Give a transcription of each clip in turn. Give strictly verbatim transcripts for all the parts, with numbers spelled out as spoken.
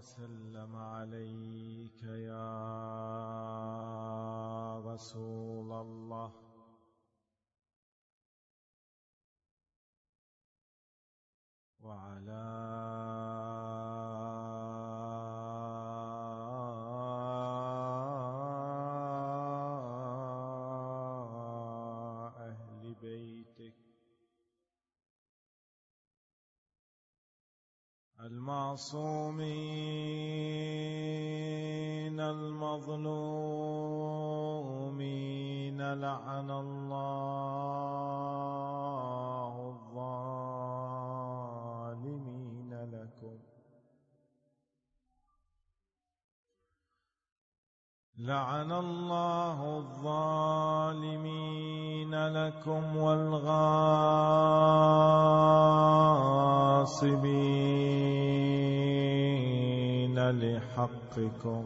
وسلم عليك يا رسول الله. وعلى أهل بيتك المعصومين المظلومين، لعن الله الظالمين لكم لعن الله الظالمين لكم والغاصبين لحقكم.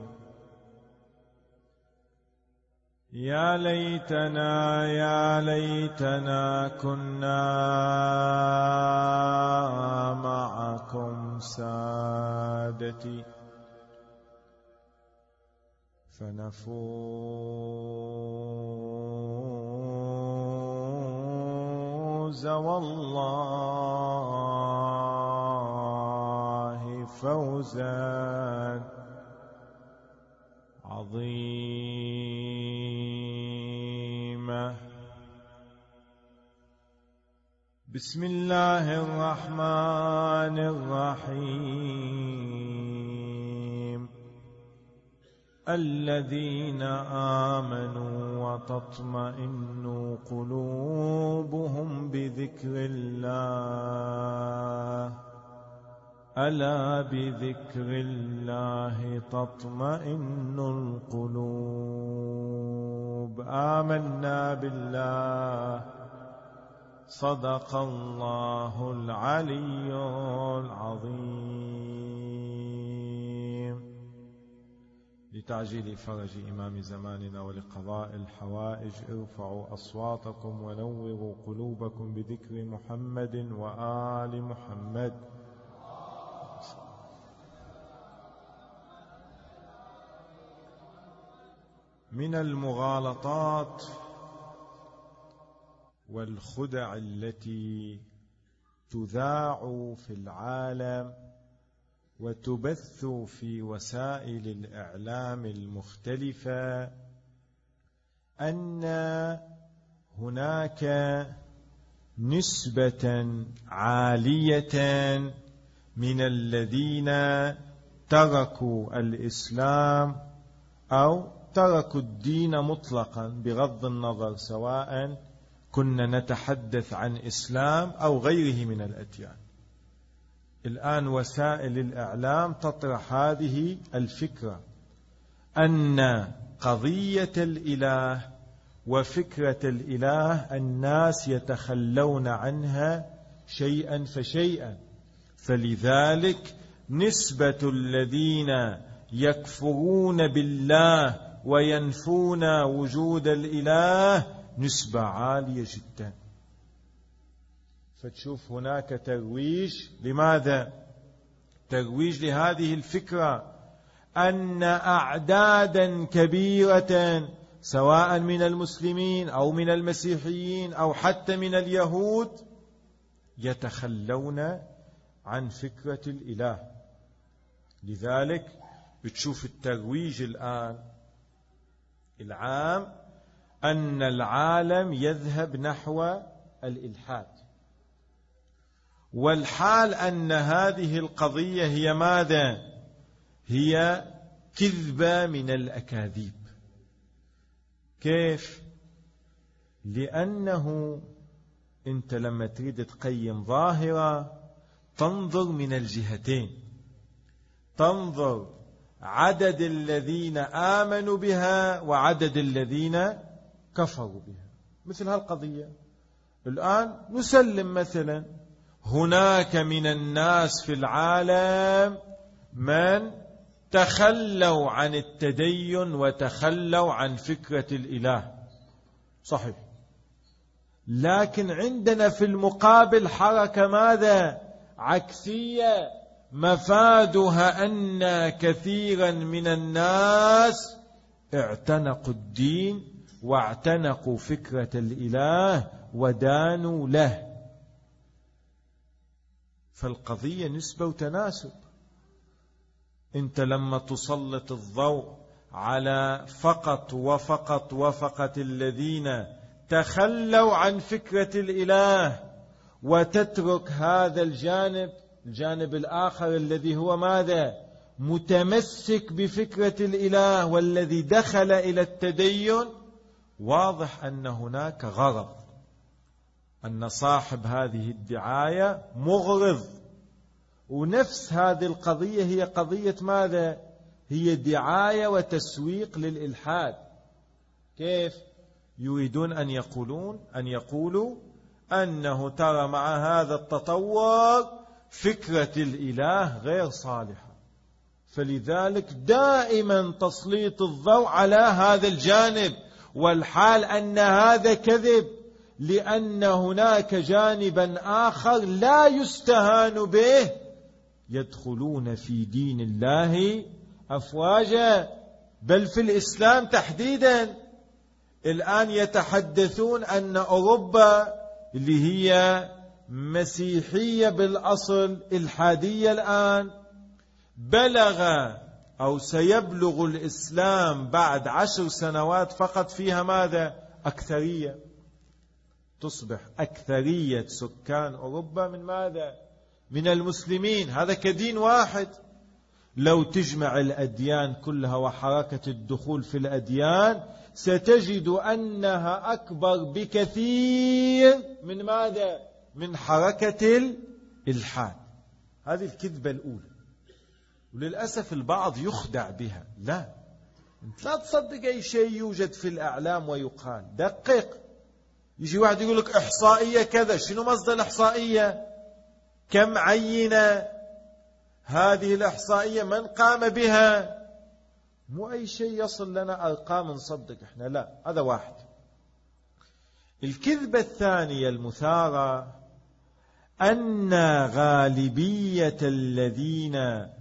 يا ليتنا يا ليتنا كنا معكم سادتي فنفوز والله فوزا عظيما. بسم الله الرحمن الرحيم. الذين آمنوا وتطمئن قلوبهم بذكر الله ألا بذكر الله تطمئن القلوب. آمنا بالله صدق الله العلي العظيم. لتعجيل فرج إمام زماننا ولقضاء الحوائج ارفعوا أصواتكم ونوروا قلوبكم بذكر محمد وآل محمد. من المغالطات والخدع التي تذاع في العالم وتبث في وسائل الإعلام المختلفة أن هناك نسبة عالية من الذين تركوا الإسلام أو تركوا الدين مطلقا بغض النظر سواء كنا نتحدث عن إسلام أو غيره من الأديان. الآن وسائل الإعلام تطرح هذه الفكرة أن قضية الإله وفكرة الإله الناس يتخلون عنها شيئا فشيئا، فلذلك نسبة الذين يكفرون بالله وينفون وجود الإله نسبة عالية جدا. فتشوف هناك ترويج. لماذا؟ ترويج لهذه الفكرة أن أعدادا كبيرة سواء من المسلمين أو من المسيحيين أو حتى من اليهود يتخلون عن فكرة الإله. لذلك بتشوف الترويج الآن العام أن العالم يذهب نحو الإلحاد، والحال أن هذه القضية هي ماذا؟ هي كذبة من الأكاذيب. كيف؟ لأنه أنت لما تريد تقيم ظاهرة تنظر من الجهتين، تنظر عدد الذين آمنوا بها وعدد الذين كفروا بها. مثل هالقضية الآن نسلم مثلا هناك من الناس في العالم من تخلوا عن التدين وتخلوا عن فكرة الإله، صحيح، لكن عندنا في المقابل حركة ماذا؟ عكسية مفادها أن كثيرا من الناس اعتنقوا الدين واعتنقوا فكرة الإله ودانوا له. فالقضية نسبة وتناسب. أنت لما تسلط الضوء على فقط وفقط وفقط الذين تخلوا عن فكرة الإله وتترك هذا الجانب، الجانب الآخر الذي هو ماذا؟ متمسك بفكرة الإله والذي دخل إلى التدين، واضح أن هناك غرض، أن صاحب هذه الدعاية مغرض. ونفس هذه القضية هي قضية ماذا؟ هي دعاية وتسويق للإلحاد. كيف؟ يريدون أن يقولون أن يقولوا أنه ترى مع هذا التطور فكرة الإله غير صالحة، فلذلك دائما تسليط الضوء على هذا الجانب، والحال أن هذا كذب، لأن هناك جانبا آخر لا يستهان به، يدخلون في دين الله أفواجا، بل في الإسلام تحديدا. الآن يتحدثون أن أوروبا اللي هي مسيحية بالأصل إلحادية الآن بلغ أو سيبلغ الإسلام بعد عشر سنوات فقط فيها ماذا؟ أكثرية. تصبح أكثرية سكان أوروبا من ماذا؟ من المسلمين. هذا كدين واحد. لو تجمع الأديان كلها وحركة الدخول في الأديان ستجد أنها أكبر بكثير من ماذا؟ من حركة الإلحاد. هذه الكذبة الأولى، وللأسف البعض يخدع بها. لا، أنت لا تصدق أي شيء يوجد في الأعلام ويقال، دقق. يجي واحد يقول لك إحصائية كذا، شنو مصدر الإحصائية؟ كم عينة هذه الإحصائية؟ من قام بها؟ مو أي شيء يصل لنا أرقام نصدق إحنا، لا. هذا واحد. الكذبة الثانية المثارة أن غالبية الذين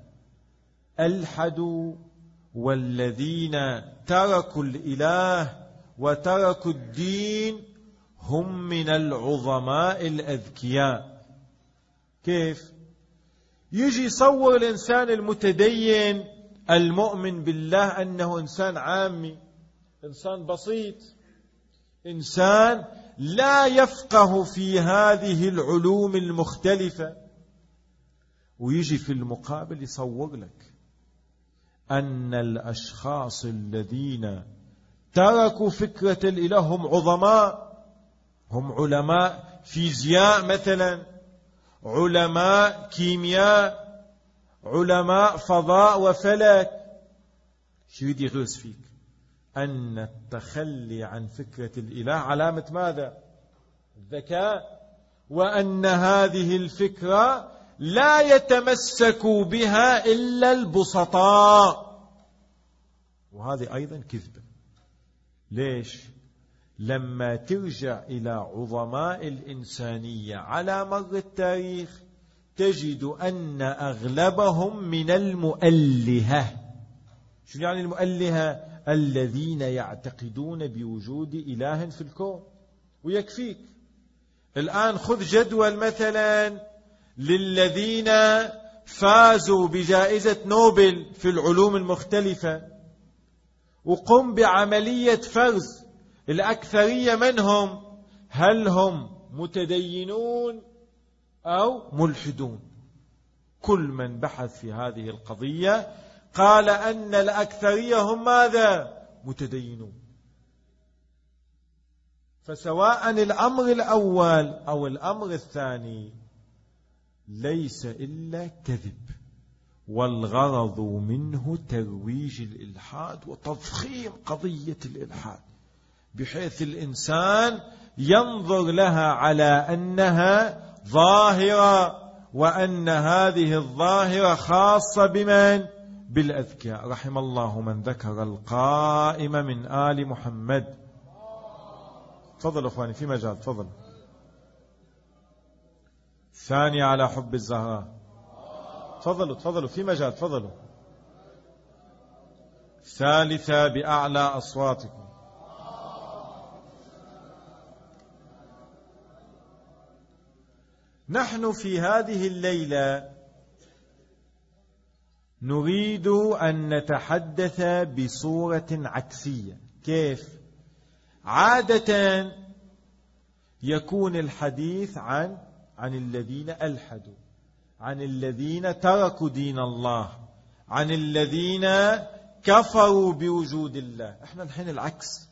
ألحدوا والذين تركوا الإله وتركوا الدين هم من العظماء الأذكياء. كيف؟ يجي يصور الإنسان المتدين المؤمن بالله أنه إنسان عامي، إنسان بسيط، إنسان لا يفقه في هذه العلوم المختلفة، ويجي في المقابل يصور لك أن الأشخاص الذين تركوا فكرة الإله هم عظماء، هم علماء فيزياء مثلا، علماء كيمياء، علماء فضاء وفلك. شو يدي يغرس فيك؟ أن التخلي عن فكرة الإله علامة ماذا؟ الذكاء، وأن هذه الفكرة لا يتمسك بها إلا البسطاء. وهذه أيضا كذبة. ليش؟ لما ترجع إلى عظماء الإنسانية على مر التاريخ تجد أن أغلبهم من المؤلهة. شو يعني المؤلهة؟ الذين يعتقدون بوجود إله في الكون. ويكفيك الآن خذ جدول مثلا للذين فازوا بجائزة نوبل في العلوم المختلفة، وقم بعملية فرز الأكثرية منهم، هل هم متدينون أو ملحدون؟ كل من بحث في هذه القضية قال أن الأكثرية هم ماذا؟ متدينون. فسواء الأمر الأول أو الأمر الثاني ليس إلا كذب، والغرض منه ترويج الإلحاد وتضخيم قضية الإلحاد، بحيث الإنسان ينظر لها على أنها ظاهرة، وأن هذه الظاهرة خاصة بمن؟ بالأذكياء. رحم الله من ذكر القائم من آل محمد. تفضل أخواني في مجال. تفضل. ثاني على حب الزهراء تفضلوا تفضلوا في مجال، تفضلوا. ثالثة بأعلى أصواتكم. نحن في هذه الليلة نريد أن نتحدث بصورة عكسية. كيف؟ عادة يكون الحديث عن عن الذين ألحدوا، عن الذين تركوا دين الله، عن الذين كفروا بوجود الله. احنا الحين العكس،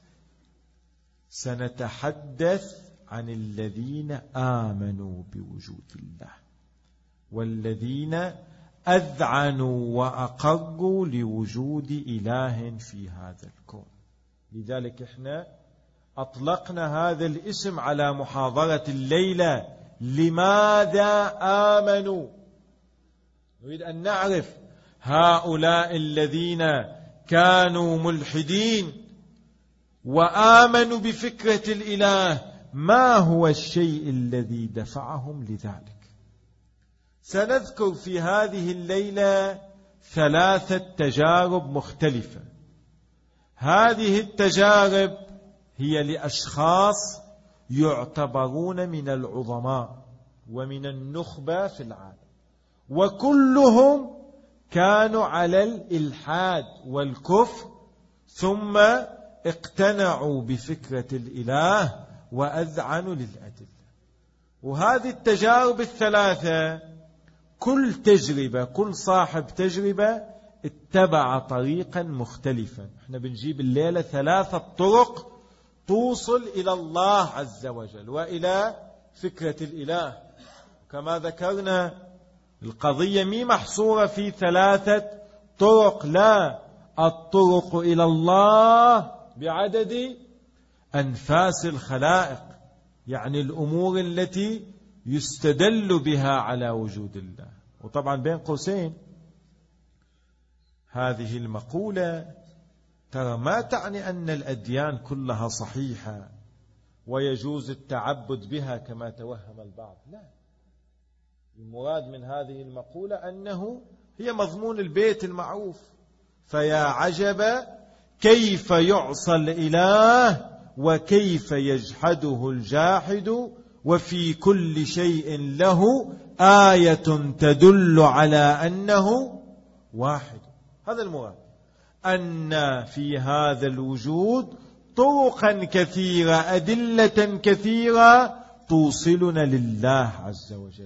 سنتحدث عن الذين آمنوا بوجود الله، والذين أذعنوا وأقروا لوجود إله في هذا الكون. لذلك احنا أطلقنا هذا الاسم على محاضرة الليلة. لماذا آمنوا؟ نريد أن نعرف هؤلاء الذين كانوا ملحدين وآمنوا بفكرة الإله، ما هو الشيء الذي دفعهم لذلك؟ سنذكر في هذه الليلة ثلاثة تجارب مختلفة. هذه التجارب هي لأشخاص يعتبرون من العظماء ومن النخبة في العالم، وكلهم كانوا على الإلحاد والكفر، ثم اقتنعوا بفكرة الإله وأذعنوا للأدلة. وهذه التجارب الثلاثة كل تجربة، كل صاحب تجربة اتبع طريقا مختلفا. احنا بنجيب الليلة ثلاثة طرق توصل إلى الله عز وجل وإلى فكرة الإله. كما ذكرنا القضية مي محصورة في ثلاثة طرق، لا، الطرق إلى الله بعدد أنفاس الخلائق، يعني الأمور التي يستدل بها على وجود الله. وطبعا بين قوسين هذه المقولة ترى ما تعني أن الأديان كلها صحيحة ويجوز التعبد بها كما توهم البعض، لا. المراد من هذه المقولة أنه هي مضمون البيت المعروف: فيا عجب كيف يعصى الإله وكيف يجحده الجاحد، وفي كل شيء له آية تدل على أنه واحد. هذا المراد، أن في هذا الوجود طرقا كثيرة، أدلة كثيرة توصلنا لله عز وجل.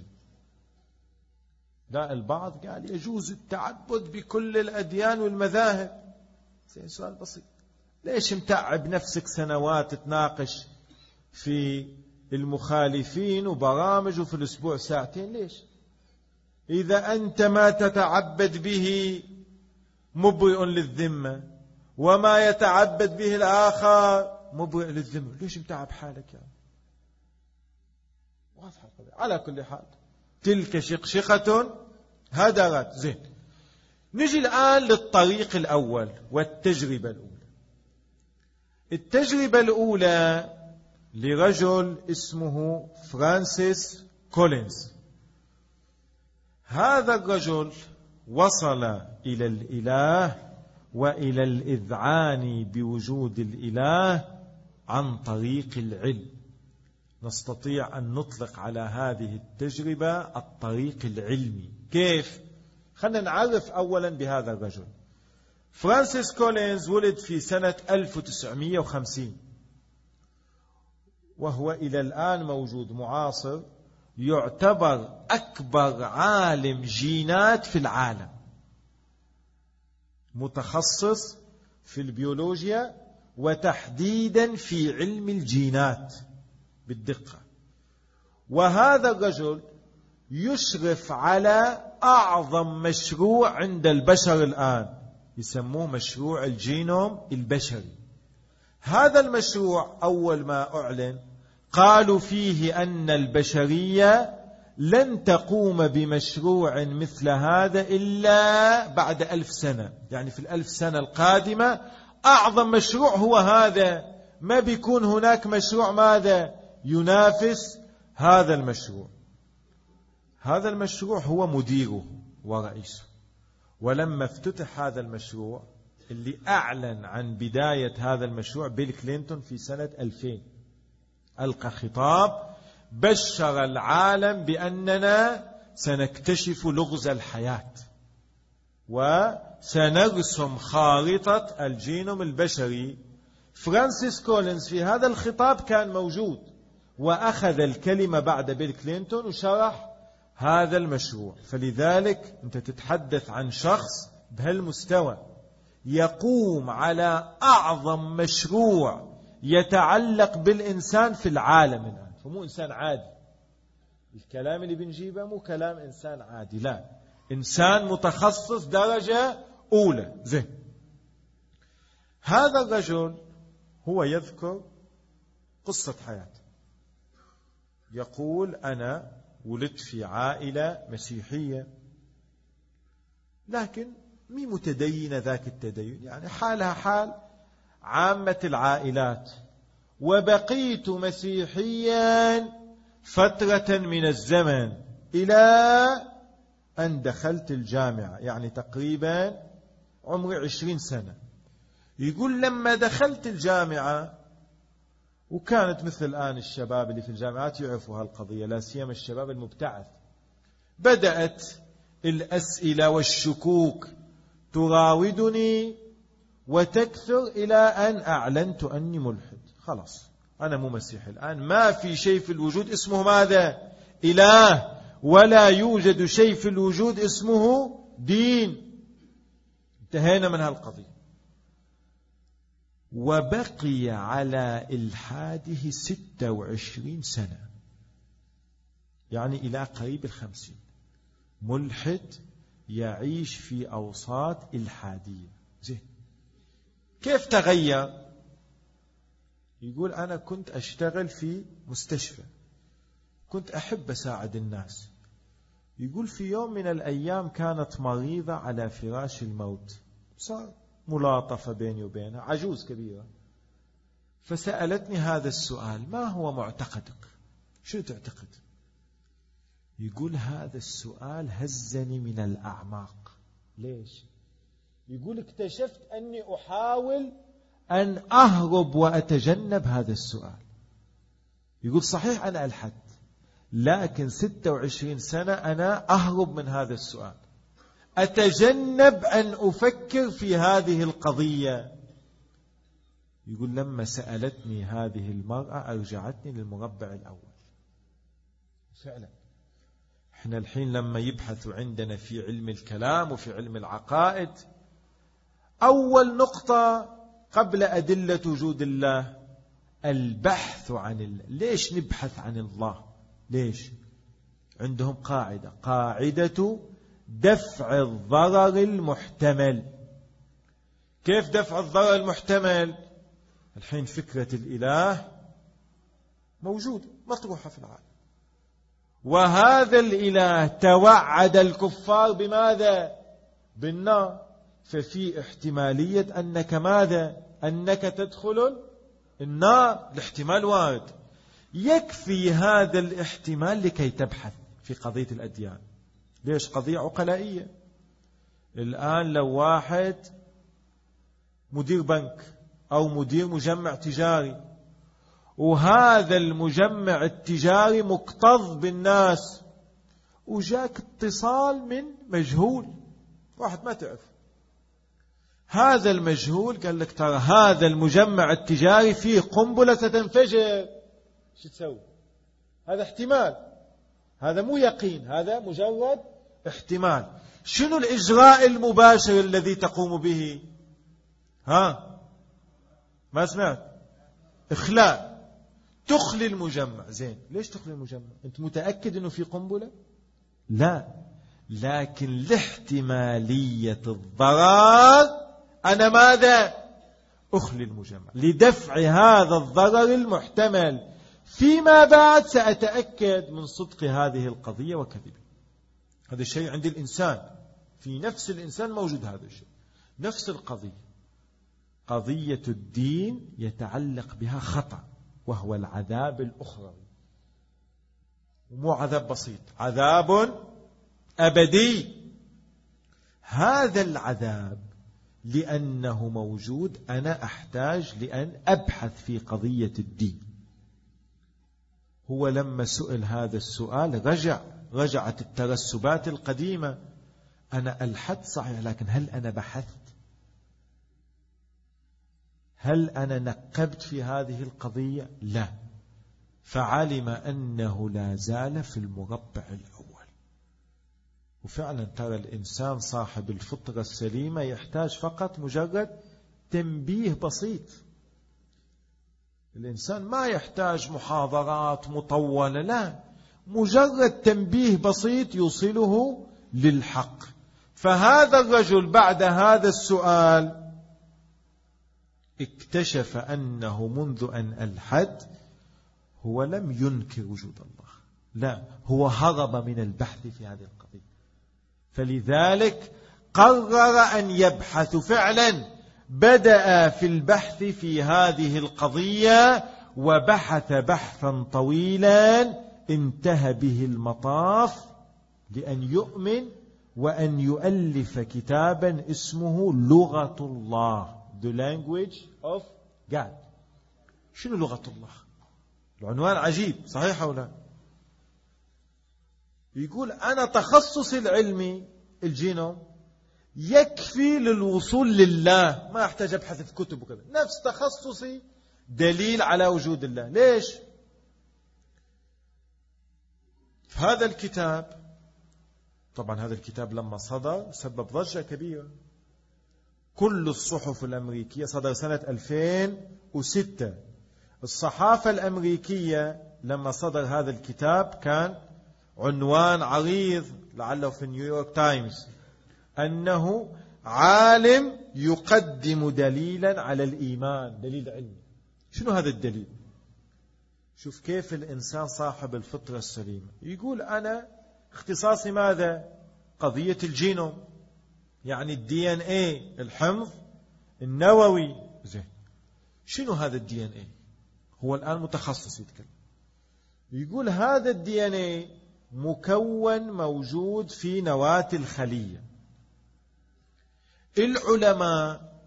لا، البعض قال يجوز التعبد بكل الأديان والمذاهب. زين، سؤال بسيط: ليش متعب نفسك سنوات تناقش في المخالفين وبرامج وفي الأسبوع ساعتين؟ ليش؟ إذا أنت ما تتعبد به مبرئ للذمة، وما يتعبد به الآخر مبرئ للذمة، ليش متعب حالك يعني؟ واضحة. على كل حال تلك شقشقة هدرت. زين، نجي الآن للطريق الأول والتجربة الأولى. التجربة الأولى لرجل اسمه فرانسيس كولينز. هذا الرجل وصل إلى الإله وإلى الإذعان بوجود الإله عن طريق العلم. نستطيع أن نطلق على هذه التجربة الطريق العلمي. كيف؟ خلينا نعرف أولا بهذا الرجل. فرانسيس كولينز ولد في سنة ألف وتسعمائة وخمسين، وهو إلى الآن موجود معاصر، يعتبر أكبر عالم جينات في العالم، متخصص في البيولوجيا وتحديدا في علم الجينات بالدقة. وهذا الرجل يشرف على أعظم مشروع عند البشر الآن، يسموه مشروع الجينوم البشري. هذا المشروع أول ما أعلن قالوا فيه أن البشرية لن تقوم بمشروع مثل هذا إلا بعد ألف سنة، يعني في الألف سنة القادمة أعظم مشروع هو هذا، ما بيكون هناك مشروع ماذا ينافس هذا المشروع. هذا المشروع هو مديره ورئيسه. ولما افتتح هذا المشروع اللي أعلن عن بداية هذا المشروع بيل كلينتون في سنة ألفين، ألقى خطاب بشر العالم بأننا سنكتشف لغز الحياة وسنرسم خارطة الجينوم البشري. فرانسيس كولينز في هذا الخطاب كان موجود وأخذ الكلمة بعد بيل كلينتون وشرح هذا المشروع. فلذلك أنت تتحدث عن شخص بهالمستوى يقوم على أعظم مشروع يتعلق بالإنسان في العالم الآن. فمو إنسان عادي، الكلام اللي بنجيبه مو كلام إنسان عادي، لا، إنسان متخصص درجة أولى. زين، هذا الرجل هو يذكر قصة حياته، يقول أنا ولدت في عائلة مسيحية لكن مي متدينة ذاك التدين، يعني حالها حال عامة العائلات، وبقيت مسيحيا فترة من الزمن إلى أن دخلت الجامعة، يعني تقريبا عمري عشرين سنة. يقول لما دخلت الجامعة، وكانت مثل الآن الشباب اللي في الجامعات يعرفوا هالقضية، لا سيما الشباب المبتعث، بدأت الأسئلة والشكوك تراودني وتكثر إلى أن أعلنت أني ملحد. خلاص أنا مو مسيحي الآن، ما في شيء في الوجود اسمه ماذا؟ إله، ولا يوجد شيء في الوجود اسمه دين. انتهينا من هالقضية. وبقي على إلحاده ستة وعشرين سنة، يعني إلى قريب الخمسين، ملحد يعيش في أوساط إلحادية. زين، كيف تغير؟ يقول أنا كنت أشتغل في مستشفى، كنت أحب أساعد الناس. يقول في يوم من الأيام كانت مريضة على فراش الموت، صار ملاطفة بيني وبينها، عجوز كبيرة، فسألتني هذا السؤال: ما هو معتقدك؟ شو تعتقد؟ يقول هذا السؤال هزني من الأعماق. ليش؟ يقول اكتشفت أني أحاول أن أهرب وأتجنب هذا السؤال. يقول صحيح أنا ألحد، لكن ستة وعشرين سنة أنا أهرب من هذا السؤال، أتجنب أن أفكر في هذه القضية. يقول لما سألتني هذه المرأة أرجعتني للمربع الأول. فعلا احنا الحين لما يبحثوا عندنا في علم الكلام وفي علم العقائد، أول نقطة قبل أدلة وجود الله البحث عن الله. ليش نبحث عن الله؟ ليش؟ عندهم قاعدة، قاعدة دفع الضرر المحتمل. كيف دفع الضرر المحتمل؟ الحين فكرة الإله موجودة مطروحة في العالم، وهذا الإله توعد الكفار بماذا؟ بالنار. ففي احتمالية أنك ماذا؟ أنك تدخل النار، الاحتمال وارد. يكفي هذا الاحتمال لكي تبحث في قضية الأديان. ليش؟ قضية عقلائية. الآن لو واحد مدير بنك أو مدير مجمع تجاري، وهذا المجمع التجاري مكتظ بالناس، وجاك اتصال من مجهول، واحد ما تعرف، هذا المجهول قال لك ترى هذا المجمع التجاري فيه قنبلة ستنفجر، شو تسوي؟ هذا احتمال، هذا مو يقين، هذا مجرد احتمال. شنو الإجراء المباشر الذي تقوم به؟ ها؟ ما سمعت؟ إخلاء. تخلي المجمع. زين، ليش تخلي المجمع؟ أنت متأكد أنه في قنبلة؟ لا، لكن لاحتمالية الضرر أنا ماذا؟ أخلي المجمع لدفع هذا الضرر المحتمل. فيما بعد سأتأكد من صدق هذه القضية وكذبها. هذا الشيء عند الإنسان، في نفس الإنسان موجود هذا الشيء. نفس القضية، قضية الدين يتعلق بها خطأ، وهو العذاب الأخروي. ومو عذاب بسيط، عذاب أبدي. هذا العذاب لأنه موجود أنا أحتاج لأن أبحث في قضية الدين. هو لما سئل هذا السؤال رجع رجعت الترسبات القديمة. أنا ألحدت صحيح، لكن هل أنا بحثت؟ هل أنا نقبت في هذه القضية؟ لا. فعلم أنه لا زال في المربع الأول. وفعلا ترى الإنسان صاحب الفطرة السليمة يحتاج فقط مجرد تنبيه بسيط. الإنسان ما يحتاج محاضرات مطولة، لا، مجرد تنبيه بسيط يوصله للحق. فهذا الرجل بعد هذا السؤال اكتشف أنه منذ أن ألحد هو لم ينكر وجود الله، لا، هو هرب من البحث في هذه القضية. فلذلك قرر أن يبحث. فعلا بدأ في البحث في هذه القضية وبحث بحثا طويلا انتهى به المطاف لأن يؤمن وأن يؤلف كتابا اسمه لغة الله، The Language of God. شنو لغة الله؟ العنوان عجيب، صحيح أو لا؟ يقول أنا تخصصي العلمي الجينوم يكفي للوصول لله، ما أحتاج أبحث في كتب وكذا. نفس تخصصي دليل على وجود الله. ليش؟ في هذا الكتاب، طبعا هذا الكتاب لما صدر سبب ضجة كبيرة. كل الصحف الأمريكية، صدر سنة ألفين وستة، الصحافة الأمريكية لما صدر هذا الكتاب كان عنوان عريض لعله في نيويورك تايمز أنه عالم يقدم دليلا على الإيمان، دليل علمي. شنو هذا الدليل؟ شوف كيف الإنسان صاحب الفطرة السليمة يقول أنا اختصاصي ماذا؟ قضية الجينوم، يعني الدي ان اي، الحمض النووي. زين، شنو هذا الدي ان اي؟ هو الآن متخصص يتكلم. يقول هذا الدي ان اي مكون موجود في نواة الخلية. العلماء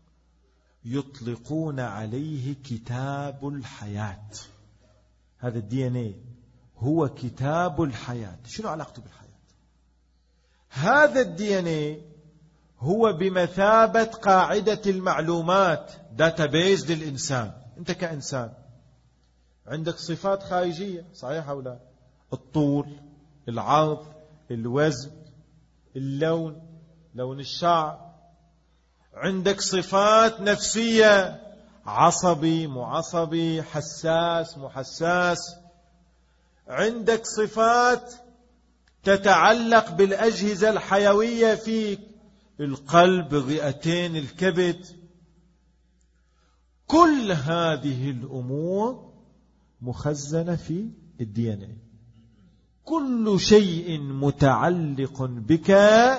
يطلقون عليه كتاب الحياة. هذا الدي ان اي هو كتاب الحياة. شنو علاقته بالحياة؟ هذا الدي ان اي هو بمثابة قاعدة المعلومات، داتابيز للإنسان. أنت كإنسان عندك صفات خارجية، صحيح أو لا؟ الطول، العرض، الوزن، اللون، لون الشعر. عندك صفات نفسية، عصبي، معصبي، حساس، محساس. عندك صفات تتعلق بالأجهزة الحيوية فيك، القلب، الرئتين، الكبد. كل هذه الأمور مخزنة في الدي ان اي. كل شيء متعلق بك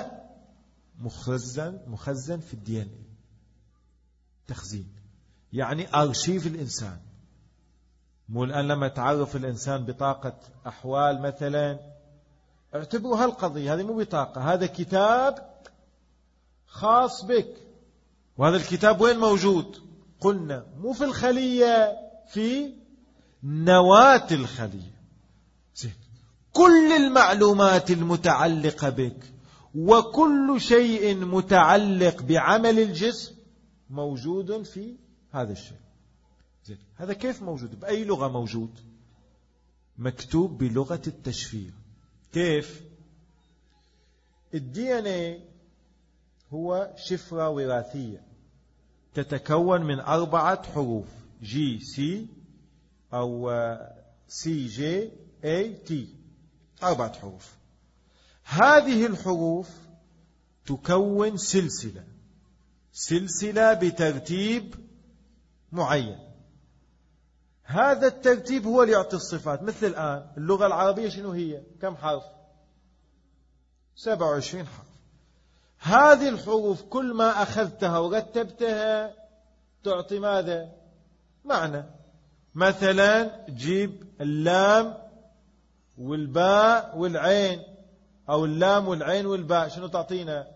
مخزن مخزن في الدي ان اي. تخزين يعني أرشيف الإنسان. مو الآن لما تعرف الإنسان بطاقة أحوال مثلا، اعتبروا هالقضية هذه مو بطاقة، هذا كتاب خاص بك. وهذا الكتاب وين موجود؟ قلنا مو في الخلية، في نواة الخلية. زين، كل المعلومات المتعلقة بك وكل شيء متعلق بعمل الجسم موجود في هذا الشيء. زين، هذا كيف موجود؟ بأي لغة موجود؟ مكتوب بلغة التشفير. كيف؟ الدي ان اي هو شفرة وراثية تتكون من أربعة حروف، جي سي أو سي جي اي تي، أربعة حروف. هذه الحروف تكون سلسلة سلسلة بترتيب معين. هذا الترتيب هو اللي يعطي الصفات. مثل الآن اللغة العربية شنو هي؟ كم حرف؟ سبعة وعشرين حرف. هذه الحروف كل ما أخذتها ورتبتها تعطي ماذا؟ معنى. مثلا جيب اللام والباء والعين، أو اللام والعين والباء، شنو تعطينا؟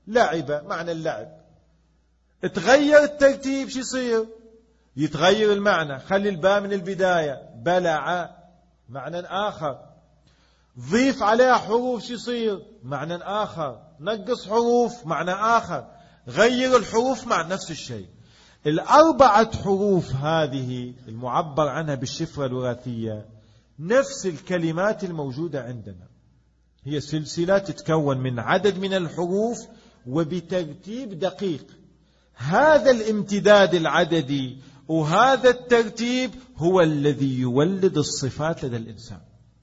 لعب معنى اللعب، تغير الترتيب شو يصير؟ يتغير المعنى. خلي الباء من البداية، بلع معنى آخر. ضيف عليها حروف شو يصير؟ معنى آخر. نقص حروف معنى آخر. غير الحروف مع نفس الشيء. الأربعة حروف هذه المعبر عنها بالشفرة الوراثية نفس الكلمات الموجودة عندنا، هي سلسلة تتكون من عدد من الحروف وبترتيب دقيق. هذا الامتداد العددي وهذا الترتيب هو الذي يولد الصفات لدى الإنسان.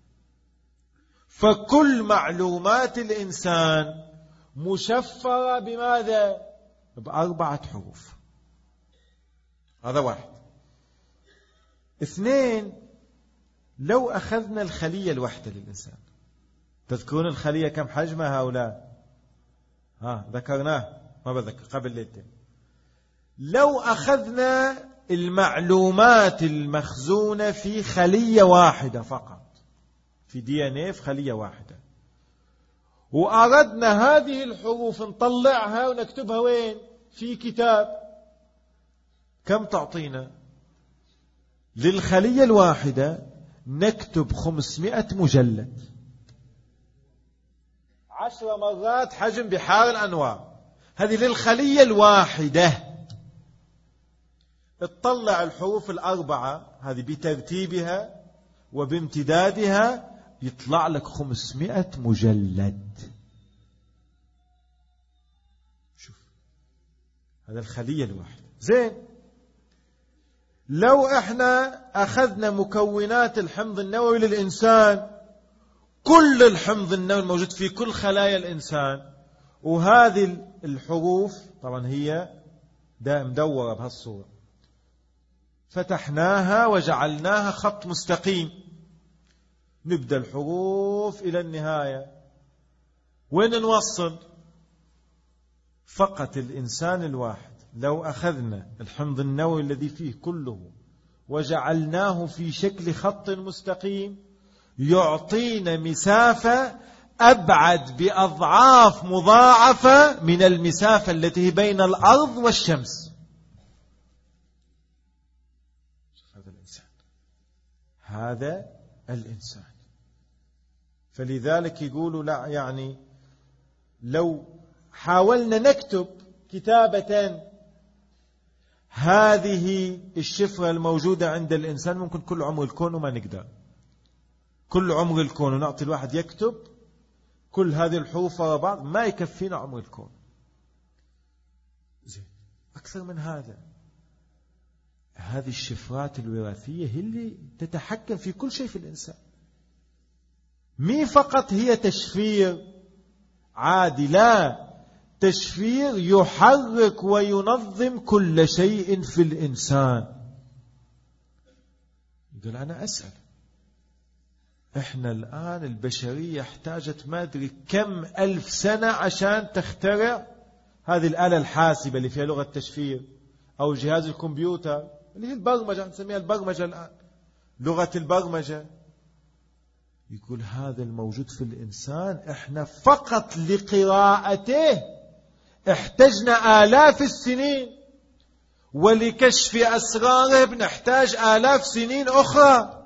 فكل معلومات الإنسان مشفرة بماذا؟ بأربعة حروف. هذا واحد. اثنين، لو أخذنا الخلية الواحدة للإنسان، تذكرون الخلية كم حجمها هؤلاء؟ ها ذكرناه ما بذكر قبل ليلتين. لو أخذنا المعلومات المخزونة في خلية واحدة فقط، في دي ان ايه في خلية واحدة، وأردنا هذه الحروف نطلعها ونكتبها وين؟ في كتاب، كم تعطينا؟ للخلية الواحدة نكتب خمسمائة مجلد، عشر مرات حجم بحار الأنوار. هذه للخلية الواحدة. تطلع الحروف الأربعة هذه بترتيبها وبامتدادها يطلع لك خمسمائة مجلد. شوف هذا الخلية الواحدة. زين، لو احنا أخذنا مكونات الحمض النووي للإنسان، كل الحمض النووي الموجود في كل خلايا الإنسان، وهذه الحروف طبعا هي دائم مدورة بهالصورة، فتحناها وجعلناها خط مستقيم، نبدأ الحروف إلى النهاية، وين نوصل؟ فقط الإنسان الواحد لو أخذنا الحمض النووي الذي فيه كله وجعلناه في شكل خط مستقيم يعطينا مسافة أبعد بأضعاف مضاعفة من المسافة التي بين الأرض والشمس. هذا الإنسان، هذا الإنسان. فلذلك يقولوا لا، يعني لو حاولنا نكتب كتابة هذه الشفرة الموجودة عند الإنسان ممكن كل عمر الكون وما نقدر، كل عمر الكون ونعطي الواحد يكتب كل هذه الحروف ورا بعض ما يكفينا عمر الكون. زين، أكثر من هذا، هذه الشفرات الوراثية هي اللي تتحكم في كل شيء في الإنسان. مي فقط هي تشفير عادي، لا، تشفير يحرك وينظم كل شيء في الإنسان. يقول أنا أسأل، إحنا الآن البشرية احتاجت ما أدري كم ألف سنة عشان تخترع هذه الآلة الحاسبة اللي فيها لغة تشفير، أو جهاز الكمبيوتر اللي هي البرمجة، نسميها البرمجة الآن، لغة البرمجة. يقول هذا الموجود في الإنسان إحنا فقط لقراءته احتجنا آلاف السنين، ولكشف أسراره بنحتاج آلاف سنين أخرى،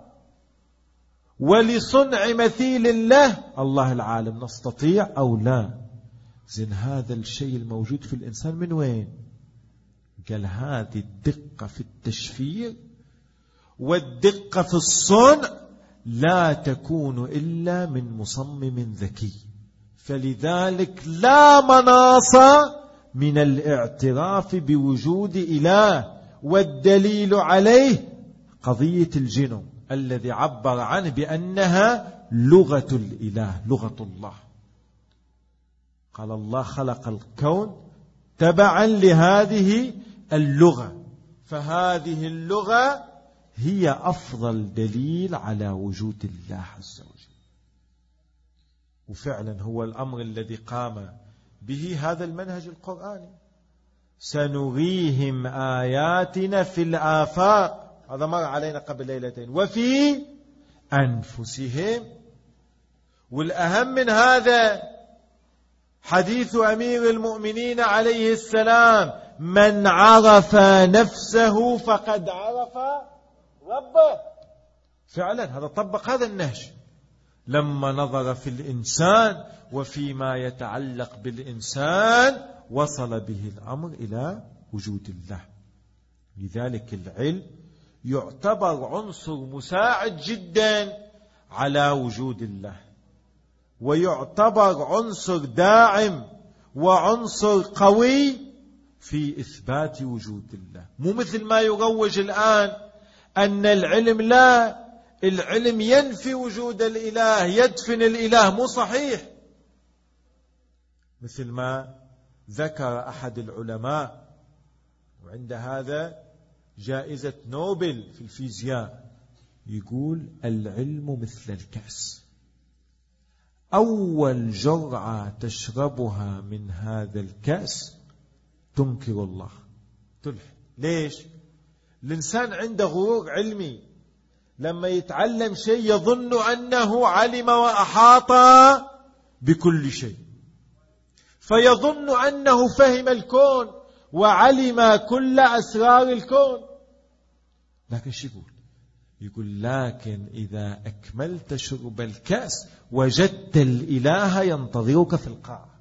ولصنع مثيل له الله العالم نستطيع أو لا. زين، هذا الشيء الموجود في الإنسان من وين؟ قال هذه الدقة في التشفير والدقة في الصنع لا تكون إلا من مصمم ذكي. فلذلك لا مناص من الاعتراف بوجود إله، والدليل عليه قضية الجينوم الذي عبر عنه بأنها لغة الإله، لغة الله. قال الله خلق الكون تبعا لهذه اللغة، فهذه اللغة هي أفضل دليل على وجود الله عز وجل. وفعلا هو الأمر الذي قام به هذا المنهج القرآني، سنريهم آياتنا في الآفاق، هذا مر علينا قبل ليلتين، وفي أنفسهم. والأهم من هذا حديث أمير المؤمنين عليه السلام: من عرف نفسه فقد عرف ربه. فعلا هذا طبق هذا النهج لما نظر في الإنسان وفيما يتعلق بالإنسان وصل به الأمر إلى وجود الله. لذلك العلم يعتبر عنصر مساعد جدا على وجود الله، ويعتبر عنصر داعم وعنصر قوي في إثبات وجود الله. مو مثل ما يروج الآن أن العلم لا، العلم ينفي وجود الإله، يدفن الإله. مو صحيح. مثل ما ذكر أحد العلماء، وعند هذا جائزة نوبل في الفيزياء، يقول: العلم مثل الكأس، أول جرعة تشربها من هذا الكأس تنكر الله، تلحد. ليش؟ الإنسان عنده غرور علمي، لما يتعلم شيء يظن أنه علم وأحاط بكل شيء، فيظن أنه فهم الكون وعلم كل أسرار الكون. لكن شو يقول؟ يقول: لكن إذا أكملت شرب الكأس وجدت الإله ينتظرك في القاعة.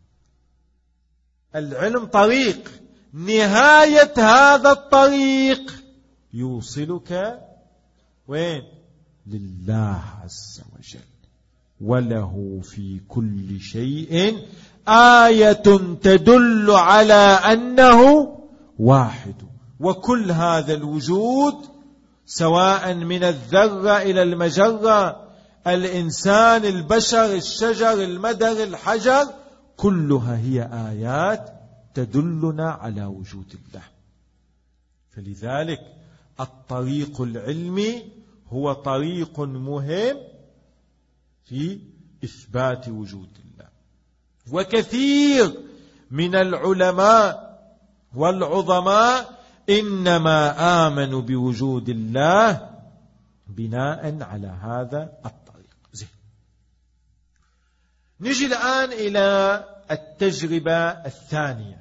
العلم طريق، نهاية هذا الطريق يوصلك وين؟ لله عز وجل. وله في كل شيء آية تدل على أنه واحد. وكل هذا الوجود سواء من الذرة إلى المجرة، الإنسان، البشر، الشجر، المدر، الحجر، كلها هي آيات تدلنا على وجود الله. فلذلك الطريق العلمي هو طريق مهم في إثبات وجود الله. وكثير من العلماء والعظماء إنما آمنوا بوجود الله بناء على هذا الطريق. زين. نجي الآن إلى التجربة الثانية،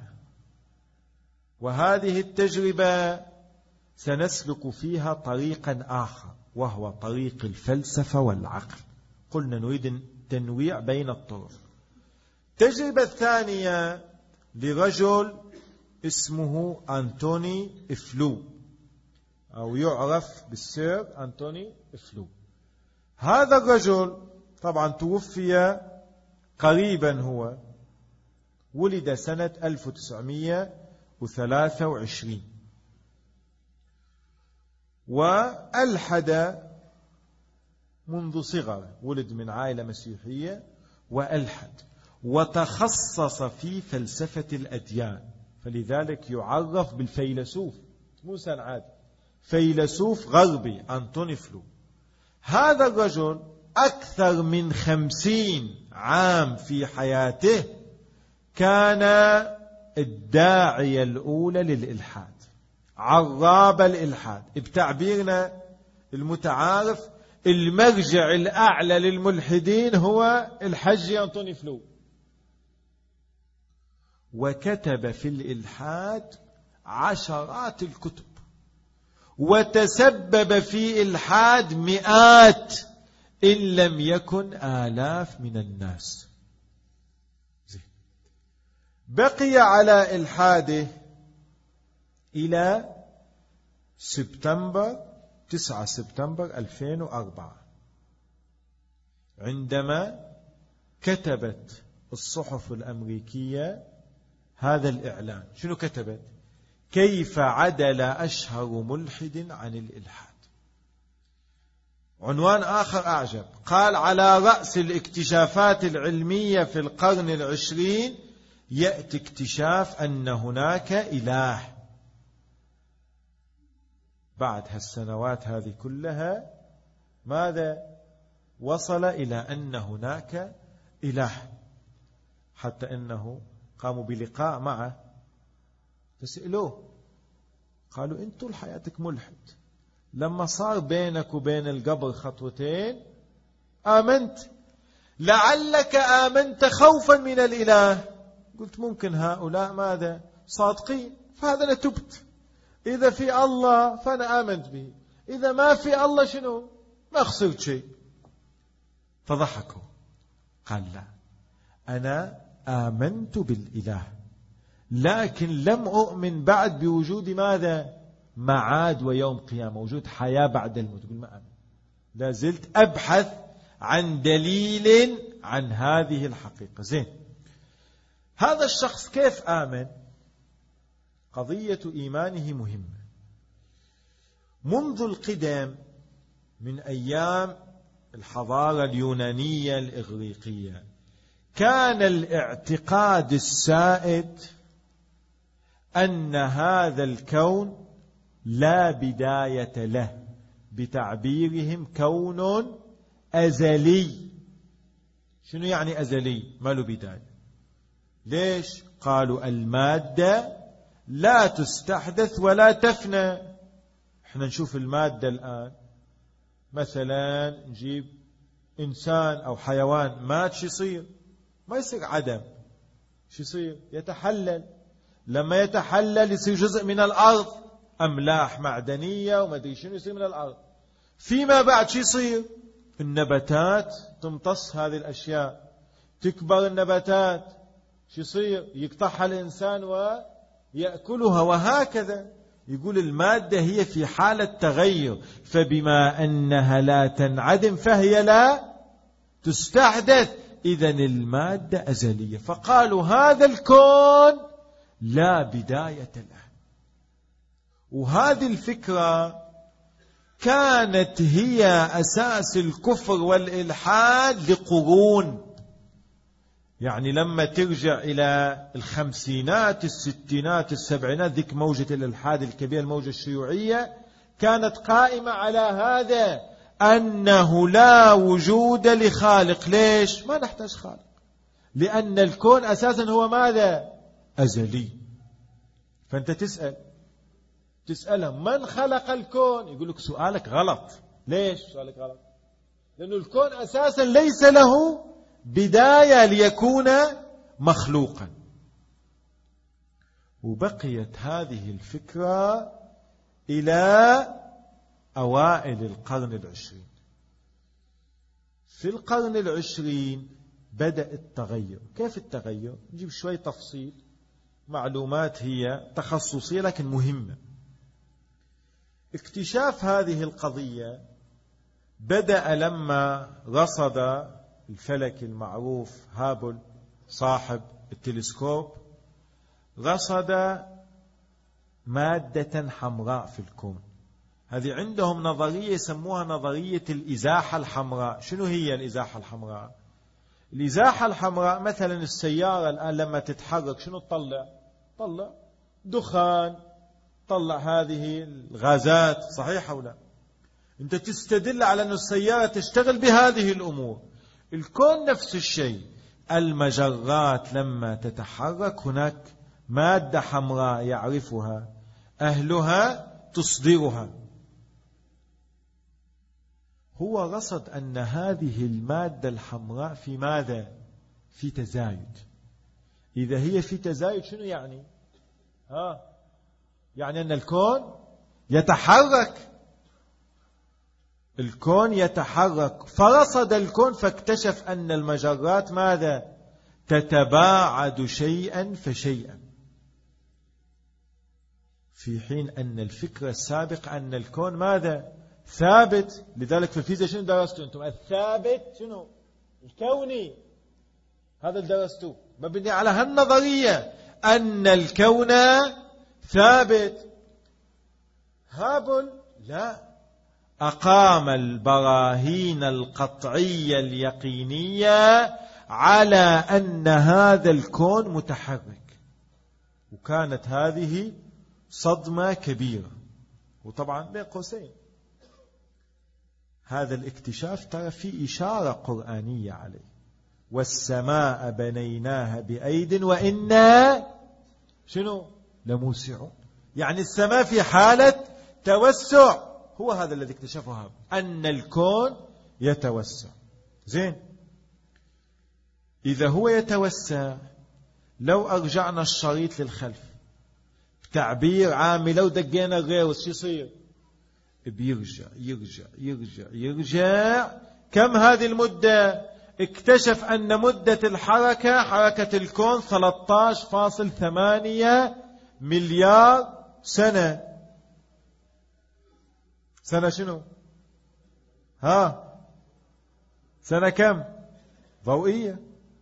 وهذه التجربة سنسلك فيها طريقا آخر، وهو طريق الفلسفة والعقل. قلنا نريد التنويع بين الطرق. التجربة الثانية لرجل اسمه أنتوني إفلو، أو يعرف بالسير أنتوني إفلو. هذا الرجل طبعا توفي قريبا، هو ولد سنة ألف وتسعمائة وثلاثة وعشرين، وألحد منذ صغره، ولد من عائلة مسيحية وألحد، وتخصص في فلسفة الأديان، فلذلك يعرف بالفيلسوف، مو إنسان عادي، فيلسوف غربي أنتوني إفلو. هذا الرجل أكثر من خمسين عام في حياته كان الداعية الأولى للإلحاد، عراب الإلحاد. بتعبيرنا المتعارف، المرجع الأعلى للملحدين هو الحج أنتوني إفلو. وكتب في الإلحاد عشرات الكتب، وتسبب في إلحاد مئات إن لم يكن آلاف من الناس. زي. بقي على إلحاده إلى سبتمبر تسعة سبتمبر ألفين وأربعة، عندما كتبت الصحف الأمريكية هذا الإعلان. شنو كتبت؟ كيف عدل أشهر ملحد عن الإلحاد. عنوان آخر أعجب، قال: على رأس الاكتشافات العلمية في القرن العشرين يأتي اكتشاف أن هناك إله. بعد هالسنوات هذه كلها ماذا وصل؟ إلى أن هناك إله، حتى أنه قاموا بلقاء معه فسألوه، قالوا: أنت طول حياتك ملحد، لما صار بينك وبين القبر خطوتين آمنت، لعلك آمنت خوفا من الإله. قلت ممكن هؤلاء ماذا صادقين، فهذا أنا تبت. إذا في الله فأنا آمنت به، إذا ما في الله شنو، ما خسرت شيء. فضحكوا، قال لا، أنا آمنت بالإله، لكن لم أؤمن بعد بوجود ماذا، معاد ويوم قيامة، وجود حياة بعد الموت. يقول ما آمن، لا زلت أبحث عن دليل عن هذه الحقيقة. زين، هذا الشخص كيف آمن؟ قضية إيمانه مهمة. منذ القدم، من أيام الحضارة اليونانية الإغريقية، كان الاعتقاد السائد أن هذا الكون لا بداية له، بتعبيرهم كون أزلي. شنو يعني أزلي؟ ما له بداية. ليش؟ قالوا المادة لا تستحدث ولا تفنى. احنا نشوف المادة الآن، مثلا نجيب إنسان أو حيوان مات، شو يصير؟ ما يصير عدم، شو يصير؟ يتحلل. لما يتحلل يصير جزء من الأرض، أملاح معدنية وما أدري شنو يصير من الأرض. فيما بعد شو يصير؟ النباتات تمتص هذه الأشياء، تكبر النباتات، شو يصير؟ يقطعها الإنسان ويأكلها، وهكذا. يقول المادة هي في حالة تغير، فبما أنها لا تنعدم فهي لا تستحدث، إذن المادة أزلية. فقالوا هذا الكون لا بداية له. وهذه الفكرة كانت هي أساس الكفر والإلحاد لقرون. يعني لما ترجع إلى الخمسينات الستينات السبعينات، ذيك موجة الإلحاد الكبيرة، الموجة الشيوعية، كانت قائمة على هذا، أنه لا وجود لخالق. ليش؟ ما نحتاج خالق، لأن الكون أساسا هو ماذا؟ أزلي. فأنت تسأل تسألهم من خلق الكون؟ يقول لك سؤالك غلط. ليش سؤالك غلط؟ لأن الكون أساسا ليس له بداية ليكون مخلوقا. وبقيت هذه الفكرة إلى أوائل القرن العشرين. في القرن العشرين بدأ التغير. كيف التغير؟ نجيب شوي تفصيل، معلومات هي تخصصية لكن مهمة. اكتشاف هذه القضية بدأ لما رصد الفلك المعروف هابل صاحب التلسكوب، رصد مادة حمراء في الكون. هذه عندهم نظرية يسموها نظرية الإزاحة الحمراء. شنو هي الإزاحة الحمراء؟ الإزاحة الحمراء مثلا السيارة الآن لما تتحرك شنو تطلع؟ تطلع دخان، تطلع هذه الغازات، صحيح أو لا؟ أنت تستدل على أن السيارة تشتغل بهذه الأمور. الكون نفس الشيء، المجرات لما تتحرك هناك مادة حمراء يعرفها أهلها تصدرها. هو رصد أن هذه المادة الحمراء في ماذا؟ في تزايد. إذا هي في تزايد شنو يعني؟ ها؟ يعني أن الكون يتحرك، الكون يتحرك. فرصد الكون فاكتشف أن المجرات ماذا؟ تتباعد شيئا فشيئا، في حين أن الفكرة السابقة أن الكون ماذا؟ ثابت. لذلك في الفيزياء شنو درستوا أنتم؟ الثابت شنو؟ الكوني. هذا درستوه مبني على هالنظرية أن الكون ثابت. هابل لا، أقام البراهين القطعية اليقينية على أن هذا الكون متحرك. وكانت هذه صدمة كبيرة. وطبعا بين قوسين هذا الاكتشاف ترى في إشارة قرآنية عليه، والسماء بنيناها بأيد وإنا شنو لموسعون. يعني السماء في حالة توسع. هو هذا الذي اكتشفه هابل، أن الكون يتوسع. زين، إذا هو يتوسع، لو أرجعنا الشريط للخلف تعبير عامي، لو دقينا غيره شو يصير؟ بيرجع يرجع يرجع يرجع. كم هذه المدة؟ اكتشف أن مدة الحركة، حركة الكون، ثلاثة عشر فاصلة ثمانية مليار سنة. سنة شنو؟ ها سنة كم ضوئية؟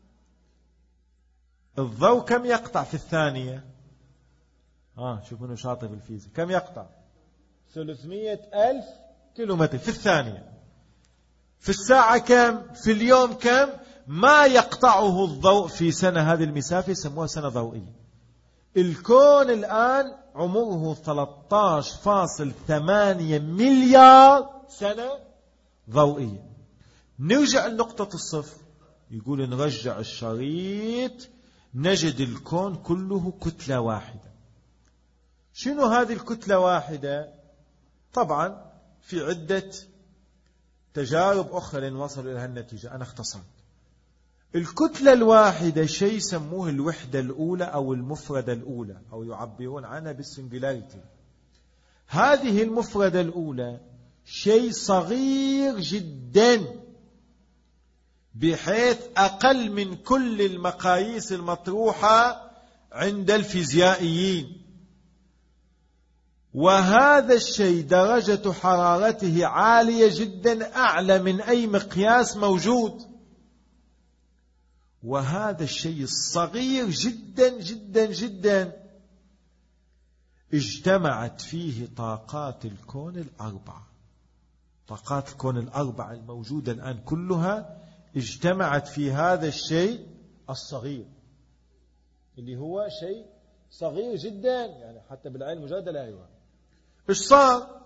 الضوء كم يقطع في الثانية؟ ها شوفوا انه شاطر في الفيزياء. كم يقطع؟ ثلاثمئة ألف كيلومتر في الثانية. في الساعة كم؟ في اليوم كم؟ ما يقطعه الضوء في سنة. هذه المسافة يسموها سنة ضوئية. الكون الآن عمره ثلاثة عشر فاصلة ثمانية مليار سنة ضوئية. نرجع لنقطة الصفر، يقول نرجع الشريط نجد الكون كله كتلة واحدة. شنو هذه الكتلة واحدة؟ طبعا في عدة تجارب أخرى لنوصل إلى هالنتيجة، أنا اختصرت. الكتلة الواحدة شيء يسموه الوحدة الأولى أو المفردة الأولى، أو يعبرون عنها بالسنجلاريتي. هذه المفردة الأولى شيء صغير جدا، بحيث أقل من كل المقاييس المطروحة عند الفيزيائيين. وهذا الشيء درجة حرارته عالية جدا، أعلى من أي مقياس موجود. وهذا الشيء الصغير جدا جدا جدا اجتمعت فيه طاقات الكون الأربعة. طاقات الكون الأربعة الموجودة الآن كلها اجتمعت في هذا الشيء الصغير، اللي هو شيء صغير جدا، يعني حتى بالعين المجردة لا يرى. إيش صار؟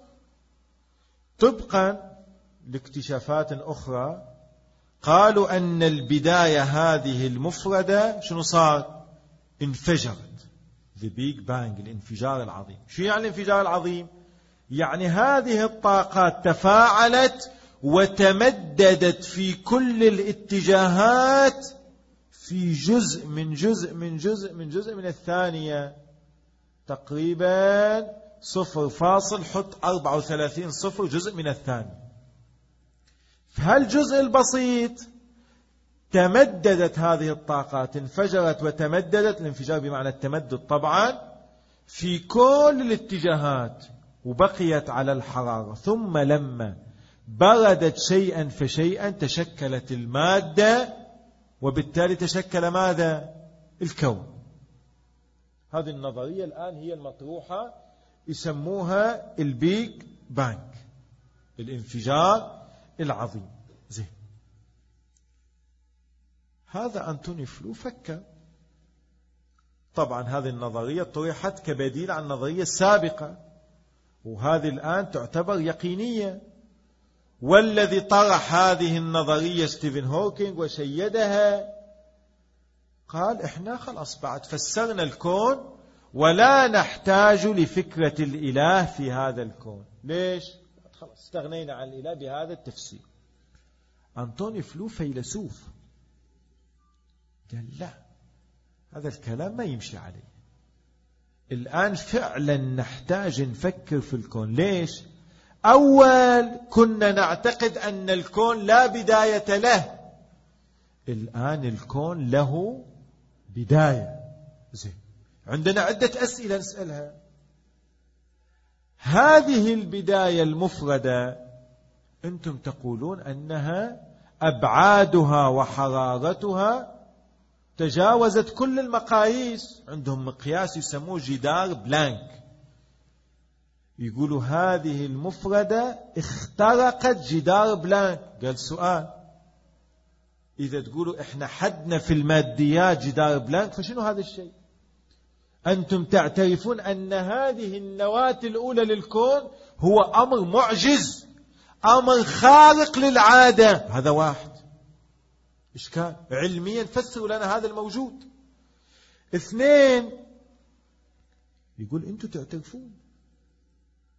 طبقا لاكتشافات أخرى قالوا أن البداية هذه المفردة شنو صار؟ انفجرت. The Big Bang، الانفجار العظيم. شو يعني الانفجار العظيم؟ يعني هذه الطاقات تفاعلت وتمددت في كل الاتجاهات في جزء من جزء من جزء من جزء من الثانية، تقريبا صفر فاصل حط أربعة وثلاثين صفر جزء من الثانية. فهالجزء البسيط تمددت هذه الطاقات، انفجرت وتمددت، الانفجار بمعنى التمدد طبعا، في كل الاتجاهات، وبقيت على الحرارة. ثم لما بردت شيئا فشيئا تشكلت المادة، وبالتالي تشكل ماذا؟ الكون. هذه النظرية الآن هي المطروحة، يسموها البيج بانج، الانفجار العظيم. زين، هذا أنتوني فلو فكر. طبعا هذه النظرية طرحت كبديل عن النظرية السابقة، وهذه الآن تعتبر يقينية. والذي طرح هذه النظرية ستيفن هوكينج وشيدها، قال إحنا خلاص بعد فسرنا الكون ولا نحتاج لفكرة الإله في هذا الكون. ليش؟ خلاص استغنينا عن الإله بهذا التفسير. أنتوني فلو فيلسوف قال لا، هذا الكلام ما يمشي عليه. الآن فعلا نحتاج نفكر في الكون. ليش؟ أول كنا نعتقد أن الكون لا بداية له، الآن الكون له بداية. زين، عندنا عدة أسئلة نسألها. هذه البداية المفردة أنتم تقولون أنها أبعادها وحرارتها تجاوزت كل المقاييس، عندهم مقياس يسموه جدار بلانك. يقولوا هذه المفردة اخترقت جدار بلانك. قال سؤال، إذا تقولوا إحنا حدنا في الماديات جدار بلانك، فشنو هذا الشيء؟ أنتم تعترفون أن هذه النواة الأولى للكون هو أمر معجز، أمر خارق للعادة. هذا واحد إشكال علميا، فسروا لنا هذا الموجود. اثنين، يقول أنتم تعترفون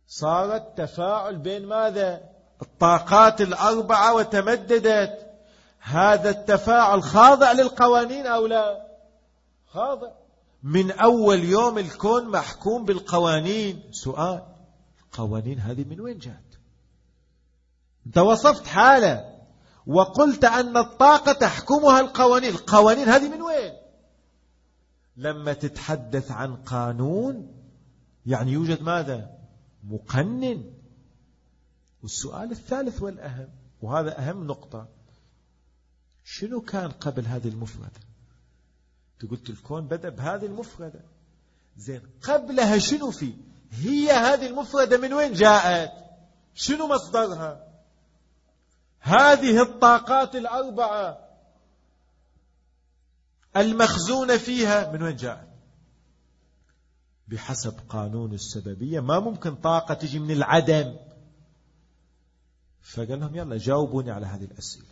صارت تفاعل بين ماذا؟ الطاقات الأربعة وتمددت. هذا التفاعل خاضع للقوانين أو لا؟ خاضع. من أول يوم الكون محكوم بالقوانين. سؤال: القوانين هذه من وين جاءت؟ أنت وصفت حالة وقلت أن الطاقة تحكمها القوانين. القوانين هذه من وين؟ لما تتحدث عن قانون يعني يوجد ماذا؟ مقنن. والسؤال الثالث والأهم، وهذا أهم نقطة: شنو كان قبل هذه المفردة؟ قلت الكون بدأ بهذه المفردة، زين قبلها شنو فيه؟ هي هذه المفردة من وين جاءت؟ شنو مصدرها؟ هذه الطاقات الأربعة المخزونة فيها من وين جاءت؟ بحسب قانون السببية ما ممكن طاقة تجي من العدم. فقال لهم يلا جاوبوني على هذه الأسئلة.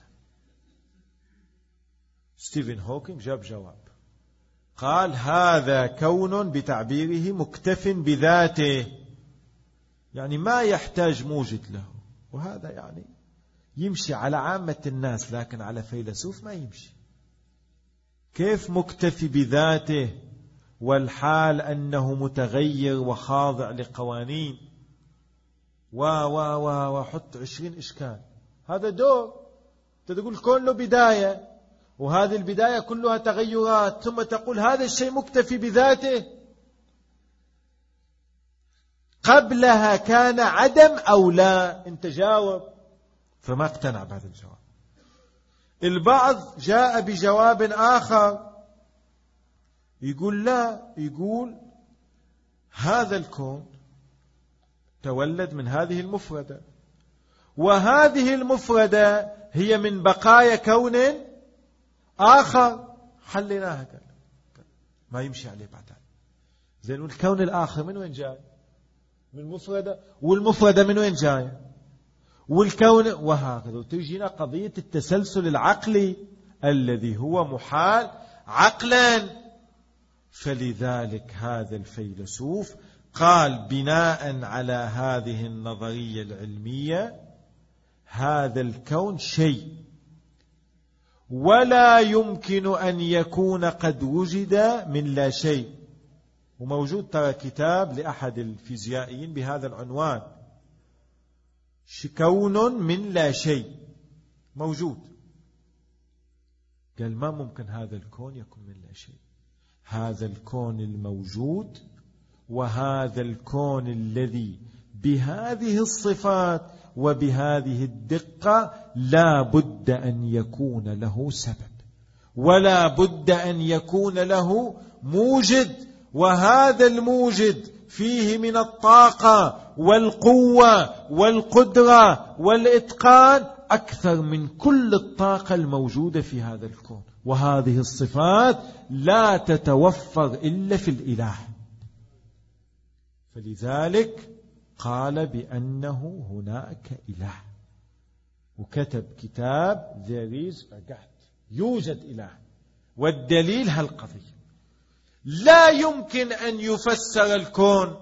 ستيفن هوكينج جاب جواب، قال هذا كون بتعبيره مكتف بذاته، يعني ما يحتاج موجد له. وهذا يعني يمشي على عامة الناس، لكن على فيلسوف ما يمشي. كيف مكتفي بذاته والحال أنه متغير وخاضع لقوانين؟ وا وا وا وحط عشرين إشكال. هذا دور. تقول كون له بداية، وهذه البداية كلها تغيرات، ثم تقول هذا الشيء مكتفي بذاته. قبلها كان عدم أو لا؟ انت جاوب. فما اقتنع بهذا الجواب. البعض جاء بجواب آخر يقول لا، يقول هذا الكون تولد من هذه المفردة، وهذه المفردة هي من بقايا كون آخر حليناها. قال ما يمشي عليه بعدين. زين الكون الآخر من وين جاي؟ من مفردة، والمفردة من وين جاي؟ والكون، وهكذا. وتجينا قضية التسلسل العقلي الذي هو محال عقلا. فلذلك هذا الفيلسوف قال بناء على هذه النظرية العلمية هذا الكون شيء، ولا يمكن أن يكون قد وجد من لا شيء. وموجود ترى كتاب لأحد الفيزيائيين بهذا العنوان، كون من لا شيء، موجود. قال ما ممكن هذا الكون يكون من لا شيء. هذا الكون الموجود وهذا الكون الذي بهذه الصفات وبهذه الدقة لا بد أن يكون له سبب، ولا بد أن يكون له موجد. وهذا الموجد فيه من الطاقة والقوة والقدرة والإتقان أكثر من كل الطاقة الموجودة في هذا الكون. وهذه الصفات لا تتوفر إلا في الإله. فلذلك قال بأنه هناك إله، وكتب كتاب There is a God، يوجد إله. والدليل هالقضية. لا يمكن أن يفسر الكون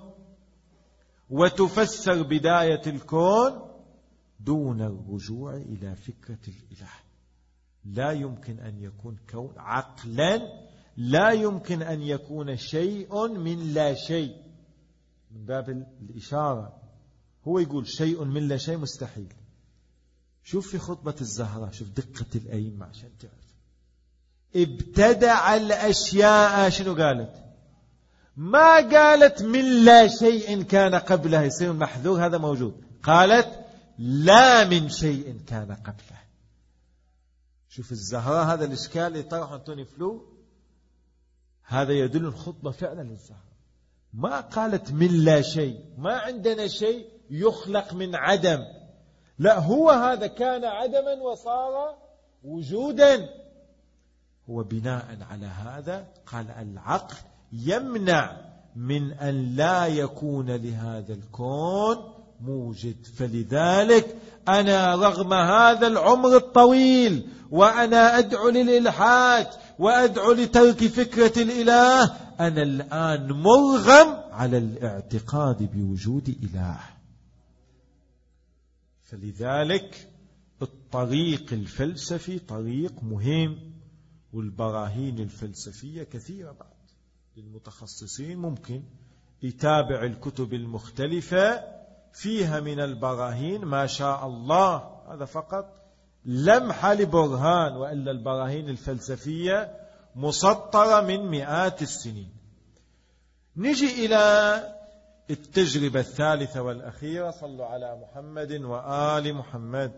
وتفسر بداية الكون دون الرجوع إلى فكرة الإله. لا يمكن أن يكون كون عقلا، لا يمكن أن يكون شيء من لا شيء. من باب الإشارة هو يقول شيء من لا شيء مستحيل. شوف في خطبة الزهراء، شوف دقة الأئمة عشان تعرف. ابتدع الأشياء، شنو قالت؟ ما قالت من لا شيء كان قبله يصير محذور، هذا موجود. قالت لا من شيء كان قبله. شوف الزهراء هذا الإشكال اللي طرحه أنتوني فلو، هذا يدل الخطبة فعلا للزهراء. ما قالت من لا شيء، ما عندنا شيء يخلق من عدم، لا، هو هذا كان عدما وصار وجودا. هو بناء على هذا قال العقل يمنع من أن لا يكون لهذا الكون موجد. فلذلك أنا رغم هذا العمر الطويل وأنا أدعو للإلحاد وأدعو لترك فكرة الإله، أنا الآن مرغم على الاعتقاد بوجود إله. فلذلك الطريق الفلسفي طريق مهم، والبراهين الفلسفية كثيرة بعد للمتخصصين، ممكن يتابع الكتب المختلفة فيها من البراهين ما شاء الله. هذا فقط لمحة لبرهان، وإلا البراهين الفلسفية مسطرة من مئات السنين. نجي إلى التجربة الثالثة والأخيرة. صلوا على محمد وآل محمد.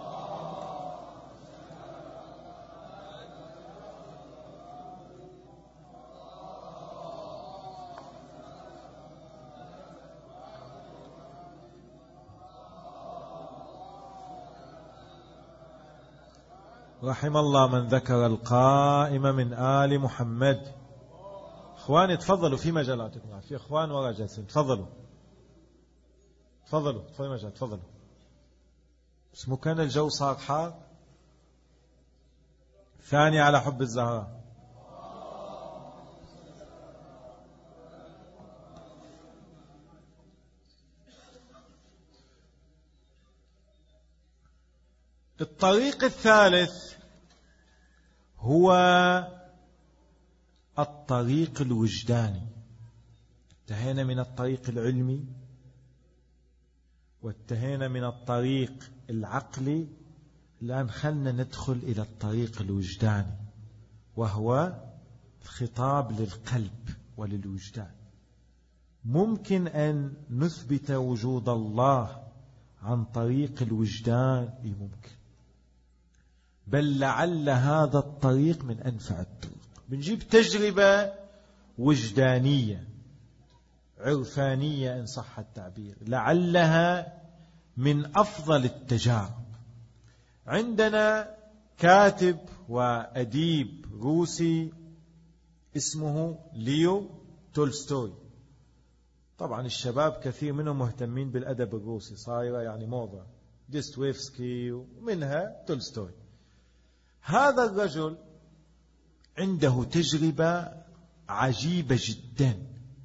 رحم الله من ذكر القائم من آل محمد. اخواني تفضلوا في مجالاتكم، في اخوان ورا جالسين، تفضلوا تفضلوا تفضلوا مجال، تفضلوا. بس مو كان الجو صار حار. ثاني على حب الزهراء. الطريق الثالث هو الطريق الوجداني. انتهينا من الطريق العلمي وانتهينا من الطريق العقلي، الآن خلنا ندخل إلى الطريق الوجداني، وهو الخطاب للقلب وللوجدان. ممكن أن نثبت وجود الله عن طريق الوجدان، ممكن، بل لعل هذا الطريق من أنفع الطرق. بنجيب تجربة وجدانية عرفانية إن صح التعبير، لعلها من أفضل التجارب. عندنا كاتب وأديب روسي اسمه ليو تولستوي. طبعا الشباب كثير منهم مهتمين بالأدب الروسي، صايرة يعني موضة، ديستويفسكي ومنها تولستوي. هذا الرجل عنده تجربة عجيبة جدا،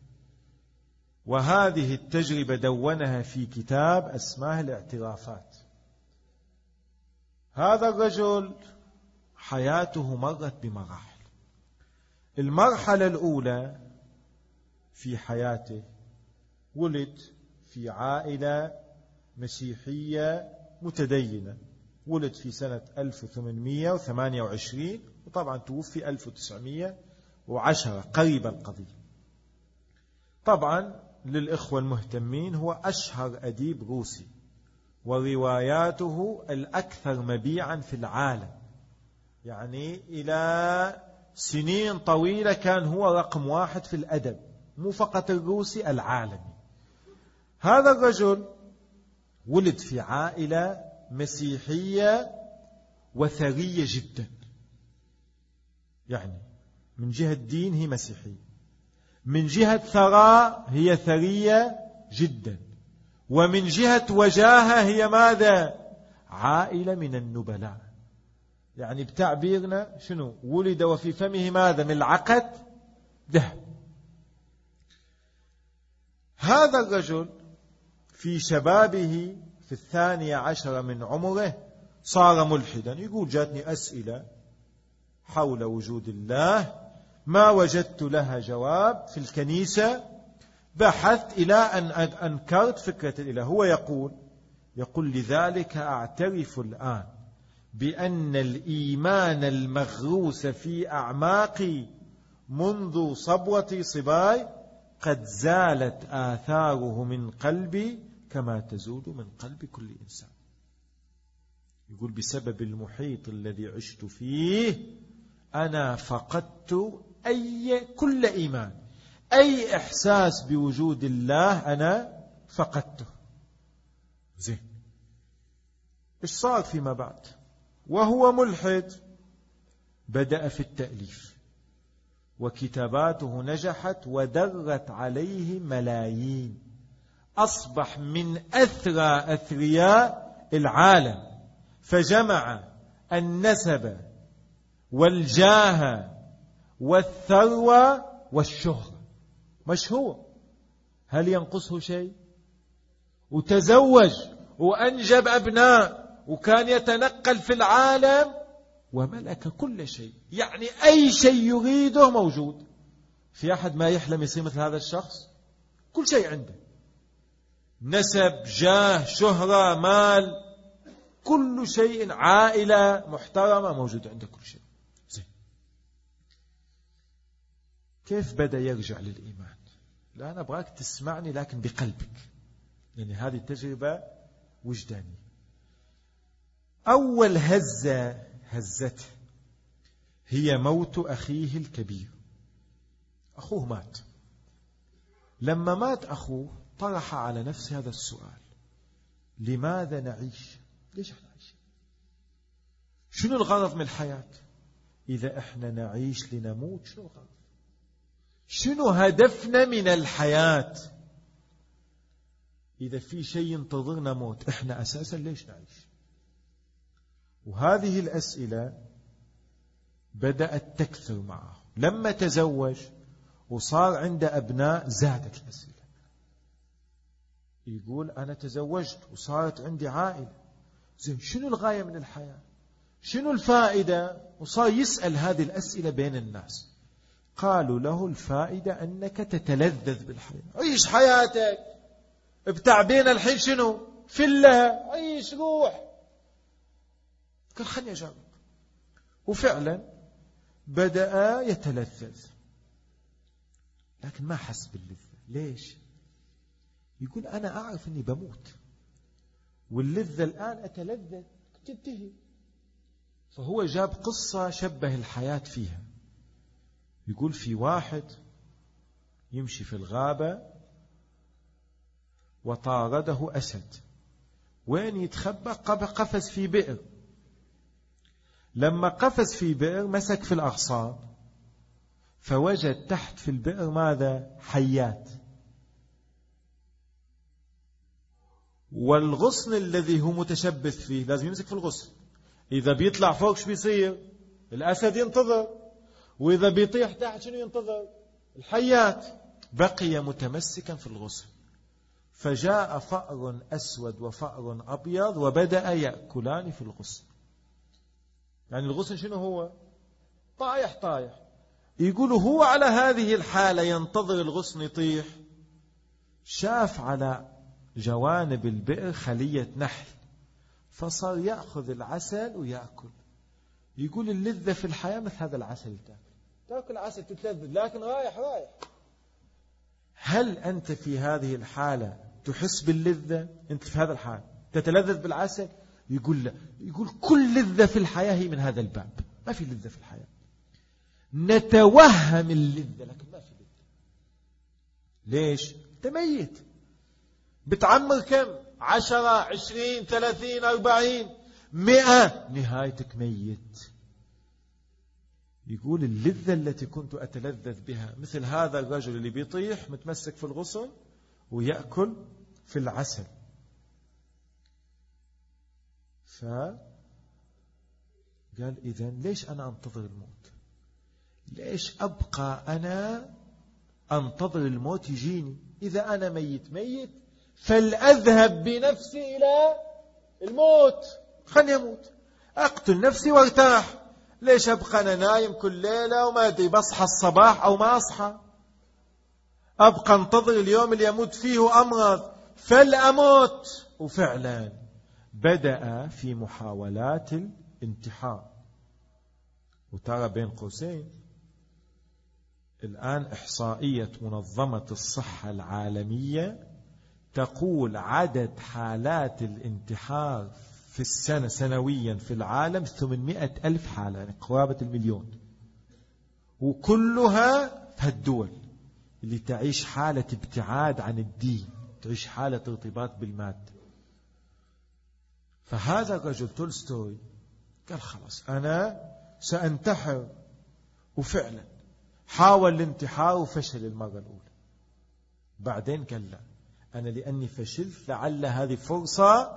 وهذه التجربة دونها في كتاب اسمه الاعترافات. هذا الرجل حياته مرت بمراحل. المرحلة الأولى في حياته ولد في عائلة مسيحية متدينة، ولد في سنة ألف وثمانمئة وثمانية وعشرين، وطبعا توفي ألف وتسعمئة وعشرة قريب القضية. طبعا للإخوة المهتمين هو أشهر أديب روسي، ورواياته الأكثر مبيعا في العالم، يعني إلى سنين طويلة كان هو رقم واحد في الأدب، مو فقط الروسي، العالمي. هذا الرجل ولد في عائلة مسيحية وثرية جدا، يعني من جهة دين هي مسيحية، من جهة ثراء هي ثرية جدا، ومن جهة وجاهة هي ماذا؟ عائلة من النبلاء. يعني بتعبيرنا شنو؟ ولد وفي فمه ماذا؟ ملعقة ذهب. هذا الرجل في شبابه في الثانية عشر من عمره صار ملحدا. يقول جاتني أسئلة حول وجود الله ما وجدت لها جواب في الكنيسة، بحثت إلى أن أنكرت فكرة الإله. هو يقول يقول لذلك أعترف الآن بأن الإيمان المغروس في أعماقي منذ صبوة صباي قد زالت آثاره من قلبي كما تزول من قلب كل إنسان. يقول بسبب المحيط الذي عشت فيه أنا فقدت أي كل إيمان، أي إحساس بوجود الله أنا فقدته. زين، إيش صار فيما بعد؟ وهو ملحد بدأ في التأليف، وكتاباته نجحت ودرت عليه ملايين، أصبح من أثرى أثرياء العالم، فجمع النسب والجاه والثروة والشهرة، مشهور، هل ينقصه شيء؟ وتزوج وأنجب أبناء وكان يتنقل في العالم وملك كل شيء، يعني أي شيء يريده موجود. في أحد ما يحلم يصير مثل هذا الشخص؟ كل شيء عنده، نسب، جاه، شهرة، مال، كل شيء، عائلة محترمة، موجود عنده كل شيء. زين. كيف بدأ يرجع للإيمان؟ لا أنا أبغاك تسمعني لكن بقلبك، يعني هذه تجربة وجدانية. أول هزة هزته هي موت أخيه الكبير. أخوه مات. لما مات أخوه طرح على نفسه هذا السؤال: لماذا نعيش؟ ليش احنا عايشين؟ شنو الغرض من الحياة؟ إذا احنا نعيش لنموت، شنو الغرض؟ شنو هدفنا من الحياة؟ إذا في شيء ينتظرنا موت، احنا أساسا ليش نعيش؟ وهذه الأسئلة بدأت تكثر معه. لما تزوج وصار عنده أبناء زادت الأسئلة. يقول أنا تزوجت وصارت عندي عائلة، زين شنو الغاية من الحياة؟ شنو الفائدة؟ وصار يسأل هذه الأسئلة بين الناس. قالوا له الفائدة أنك تتلذذ بالحياة، عيش حياتك، بتعبين الحين شنو؟ فلها، عيش، روح. قال خلني أجرب. وفعلا بدأ يتلذذ، لكن ما حس باللذة. ليش؟ يقول أنا أعرف أني بموت، واللذة الآن أتلذذ تنتهي. فهو جاب قصة شبه الحياة فيها. يقول في واحد يمشي في الغابة وطارده أسد. وين يتخبى؟ قفز في بئر. لما قفز في بئر مسك في الأغصان، فوجد تحت في البئر ماذا؟ حيات. والغصن الذي هو متشبث فيه لازم يمسك في الغصن. إذا بيطلع فوق شو بيصير؟ الأسد ينتظر. وإذا بيطيح تحت شنو ينتظر؟ الحيات. بقي متمسكا في الغصن. فجاء فأر أسود وفأر أبيض وبدأ يأكلان في الغصن. يعني الغصن شنو هو؟ طايح طايح. يقول هو على هذه الحالة ينتظر الغصن يطيح، شاف على جوانب البئر خلية نحل، فصار يأخذ العسل ويأكل. يقول اللذة في الحياة مثل هذا العسل، تاكل تاكل عسل تتلذذ، لكن رايح رايح. هل أنت في هذه الحالة تحس باللذة؟ أنت في هذا الحال تتلذذ بالعسل؟ يقول لا. يقول كل لذة في الحياة هي من هذا الباب. ما في لذة في الحياة، نتوهم اللذة لكن ما في لذة. ليش؟ أنت ميت، بتعمر كم؟ عشرة، عشرين، ثلاثين، أربعين، مئة، نهايتك ميت. يقول اللذة التي كنت أتلذذ بها مثل هذا الرجل اللي بيطيح متمسك في الغصن ويأكل في العسل. فقال إذن ليش أنا أنتظر الموت؟ ليش أبقى أنا أنتظر الموت يجيني؟ إذا أنا ميت ميت فلأذهب بنفسي إلى الموت، خلني أموت، أقتل نفسي وارتاح. ليش أبقى أنا نايم كل ليلة وما أدري بصحى الصباح أو ما أصحى؟ أبقى انتظر اليوم اللي أموت فيه وأمرض، فلأموت. وفعلا بدأ في محاولات الانتحار. وترى بين قوسين الآن إحصائية منظمة الصحة العالمية تقول عدد حالات الانتحار في السنة سنويا في العالم ثمانمائة ألف حالة، يعني قرابة المليون. وكلها في هالدول اللي تعيش حالة ابتعاد عن الدين، تعيش حالة ارتباط بالمادة. فهذا الرجل تولستوي قال خلاص أنا سأنتحر. وفعلا حاول الانتحار وفشل المرة الأولى. بعدين قال لا، أنا لأني فشلت لعل هذه فرصة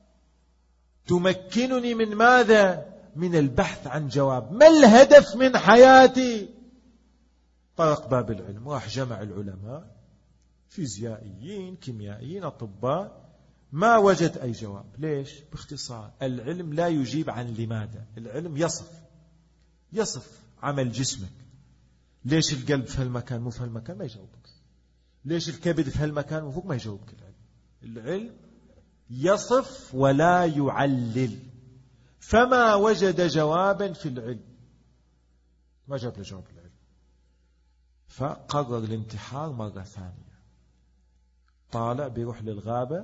تمكنني من ماذا؟ من البحث عن جواب. ما الهدف من حياتي؟ طرق باب العلم، راح جمع العلماء، فيزيائيين، كيميائيين، أطباء، ما وجد أي جواب. ليش؟ باختصار العلم لا يجيب عن لماذا، العلم يصف يصف عمل جسمك. ليش القلب في هالمكان مو في هالمكان؟ ما يجاوبك. ليش الكبد في هالمكان مو فوق؟ ما يجاوبك العلم. العلم يصف ولا يعلل. فما وجد جوابا في العلم، ما جاب له جواب العلم، فقرر الانتحار مرة ثانية. طالع بيروح للغابة،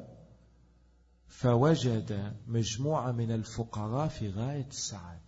فوجد مجموعة من الفقراء في غاية السعادة،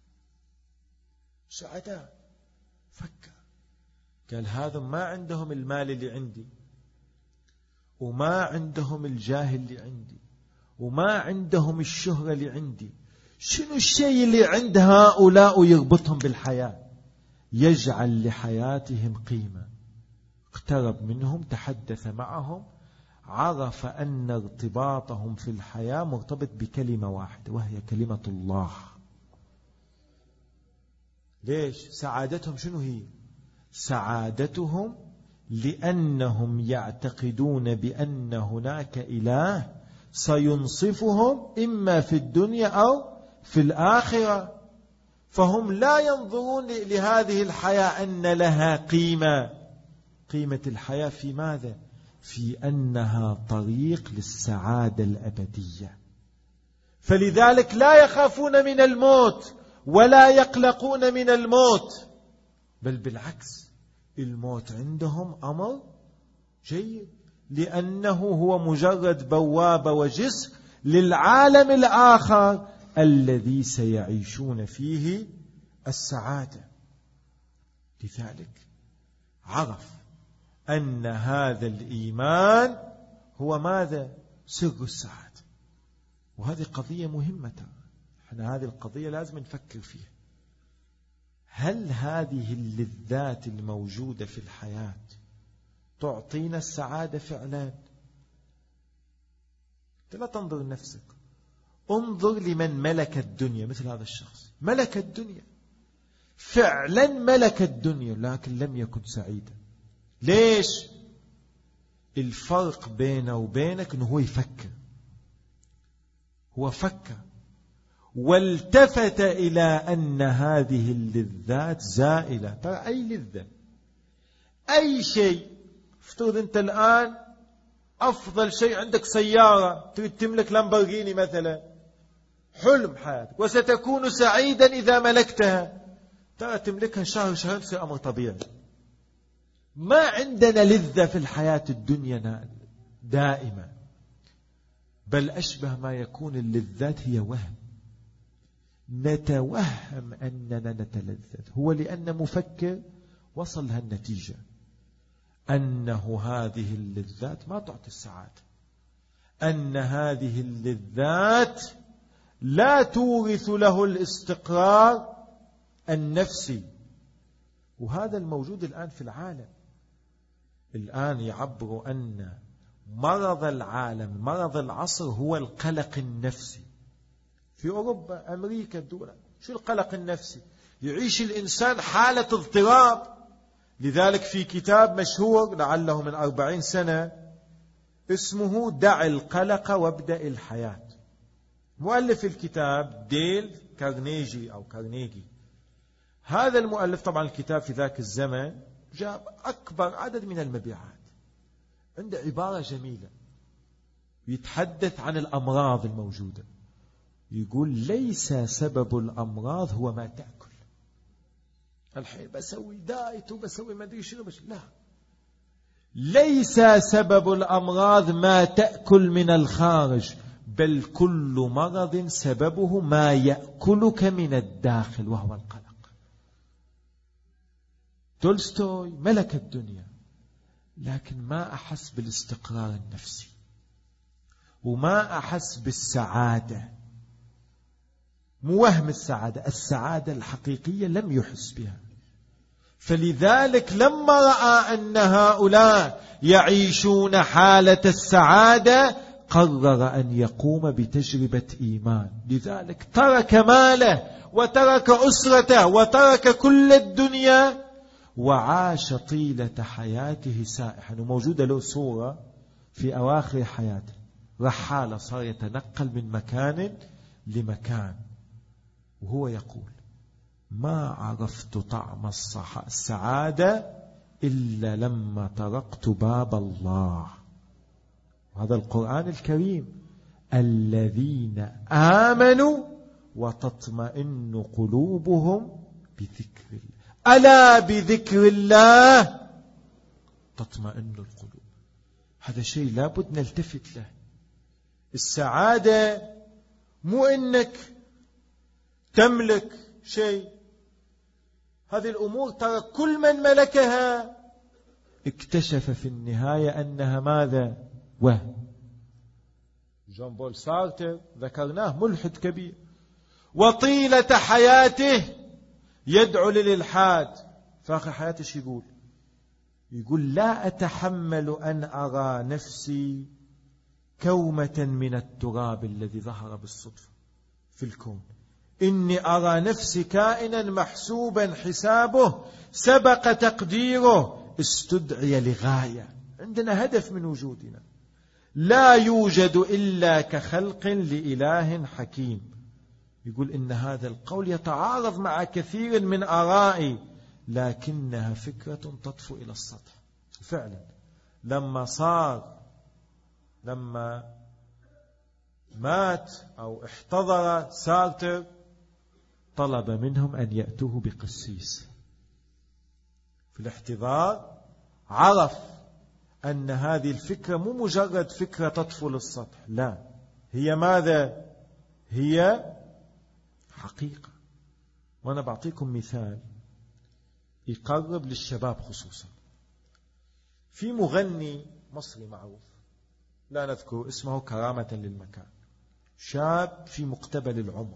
سعداء. فكر، قال هذا ما عندهم المال اللي عندي، وما عندهم الجاه اللي عندي، وما عندهم الشهرة اللي عندي. شنو الشيء اللي عند هؤلاء يربطهم بالحياة، يجعل لحياتهم قيمة؟ اقترب منهم، تحدث معهم، عرف أن ارتباطهم في الحياة مرتبط بكلمة واحدة، وهي كلمة الله. ليش؟ سعادتهم شنو هي؟ سعادتهم لأنهم يعتقدون بأن هناك إله سينصفهم إما في الدنيا أو في الآخرة. فهم لا ينظرون لهذه الحياة أن لها قيمة. قيمة الحياة في ماذا؟ في أنها طريق للسعادة الأبدية. فلذلك لا يخافون من الموت ولا يقلقون من الموت، بل بالعكس، الموت عندهم أمر جيد، لأنه هو مجرد بوابة وجسر للعالم الآخر الذي سيعيشون فيه السعادة. لذلك عرف أن هذا الإيمان هو ماذا؟ سر السعادة. وهذه قضية مهمة، احنا هذه القضية لازم نفكر فيها. هل هذه اللذات الموجودة في الحياة تعطينا السعادة فعلا؟ لا تنظر لنفسك، انظر لمن ملك الدنيا. مثل هذا الشخص ملك الدنيا، فعلا ملك الدنيا، لكن لم يكن سعيدا. ليش؟ الفرق بينه وبينك أنه هو يفكر، هو فكر والتفت إلى أن هذه اللذات زائلة. ترى أي لذة، أي شيء، افترض أنت الآن أفضل شيء عندك سيارة، تريد تملك لامبورغيني مثلا، حلم حياتك، وستكون سعيدا إذا ملكتها. ترى تملكها شهر شهر تصير أمر طبيعي. ما عندنا لذة في الحياة الدنيا دائما، بل أشبه ما يكون اللذات هي وهم. نتوهم أننا نتلذذ، هو لأن مفكر وصل لها النتيجة أنه هذه اللذات ما تعطي السعادة، أن هذه اللذات لا تورث له الاستقرار النفسي. وهذا الموجود الآن في العالم. الآن يعبروا أن مرض العالم، مرض العصر، هو القلق النفسي. في أوروبا، أمريكا، الدول، شو القلق النفسي؟ يعيش الإنسان حالة اضطراب. لذلك في كتاب مشهور لعله من أربعين سنة اسمه دع القلق وابدأ الحياة. مؤلف الكتاب ديل كارنيجي أو كارنيجي. هذا المؤلف طبعا الكتاب في ذاك الزمن جاب أكبر عدد من المبيعات. عنده عبارة جميلة يتحدث عن الأمراض الموجودة. يقول ليس سبب الأمراض هو ما تأكل. الحين بسوي دايت وبسوي ما أدري شنو، بس لا، ليس سبب الأمراض ما تأكل من الخارج، بل كل مرض سببه ما يأكلك من الداخل وهو القلق. تولستوي ملك الدنيا، لكن ما أحس بالاستقرار النفسي، وما أحس بالسعادة. مو وهم السعادة، السعادة الحقيقية لم يحس بها. فلذلك لما رأى أن هؤلاء يعيشون حالة السعادة قرر أن يقوم بتجربة إيمان. لذلك ترك ماله وترك أسرته وترك كل الدنيا وعاش طيلة حياته سائحا. وموجودة له صورة في أواخر حياته، رحالة، صار يتنقل من مكان لمكان، وهو يقول ما عرفت طعم السعادة إلا لما طرقت باب الله. هذا القرآن الكريم، الذين آمنوا وتطمئن قلوبهم بذكر الله، ألا بذكر الله تطمئن القلوب. هذا شيء لابد نلتفت له. السعادة مو إنك تملك شيء، هذه الأمور ترى كل من ملكها اكتشف في النهاية أنها ماذا؟ وهم. جون بول سارتر ذكرناه، ملحد كبير، وطيلة حياته يدعو للإلحاد. في آخر حياته شو يقول؟ يقول لا أتحمل أن أرى نفسي كومة من التراب الذي ظهر بالصدفة في الكون، إني أرى نفسي كائنا محسوبا حسابه، سبق تقديره، استدعي لغاية، عندنا هدف من وجودنا، لا يوجد إلا كخلق لإله حكيم. يقول إن هذا القول يتعارض مع كثير من آرائي، لكنها فكرة تطفو إلى السطح. فعلا لما صار لما مات أو احتضر سارتر، طلب منهم أن يأتوه بقسيس. في الاحتضار عرف أن هذه الفكرة مو مجرد فكرة تطفو للسطح، لا، هي ماذا؟ هي حقيقة. وأنا بعطيكم مثال يقرب للشباب خصوصا. في مغني مصري معروف لا نذكر اسمه كرامة للمكان، شاب في مقتبل العمر،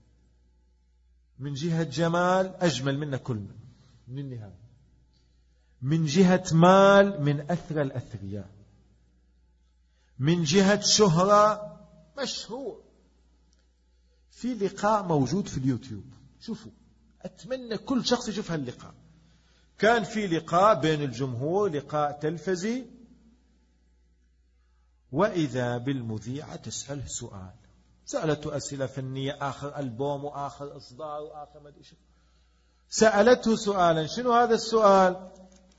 من جهة جمال أجمل منا كلنا من النهاية، من جهة مال من أثرى الأثرياء، من جهة شهرة مشهور. في لقاء موجود في اليوتيوب، شوفوا، أتمنى كل شخص يشوف هاللقاء. كان في لقاء بين الجمهور، لقاء تلفزي، وإذا بالمذيعة تسأله سؤال، سألته أسئلة فنية، آخر ألبوم وآخر إصدار وآخر ما أدري شو. سألته سؤالا، شنو هذا السؤال؟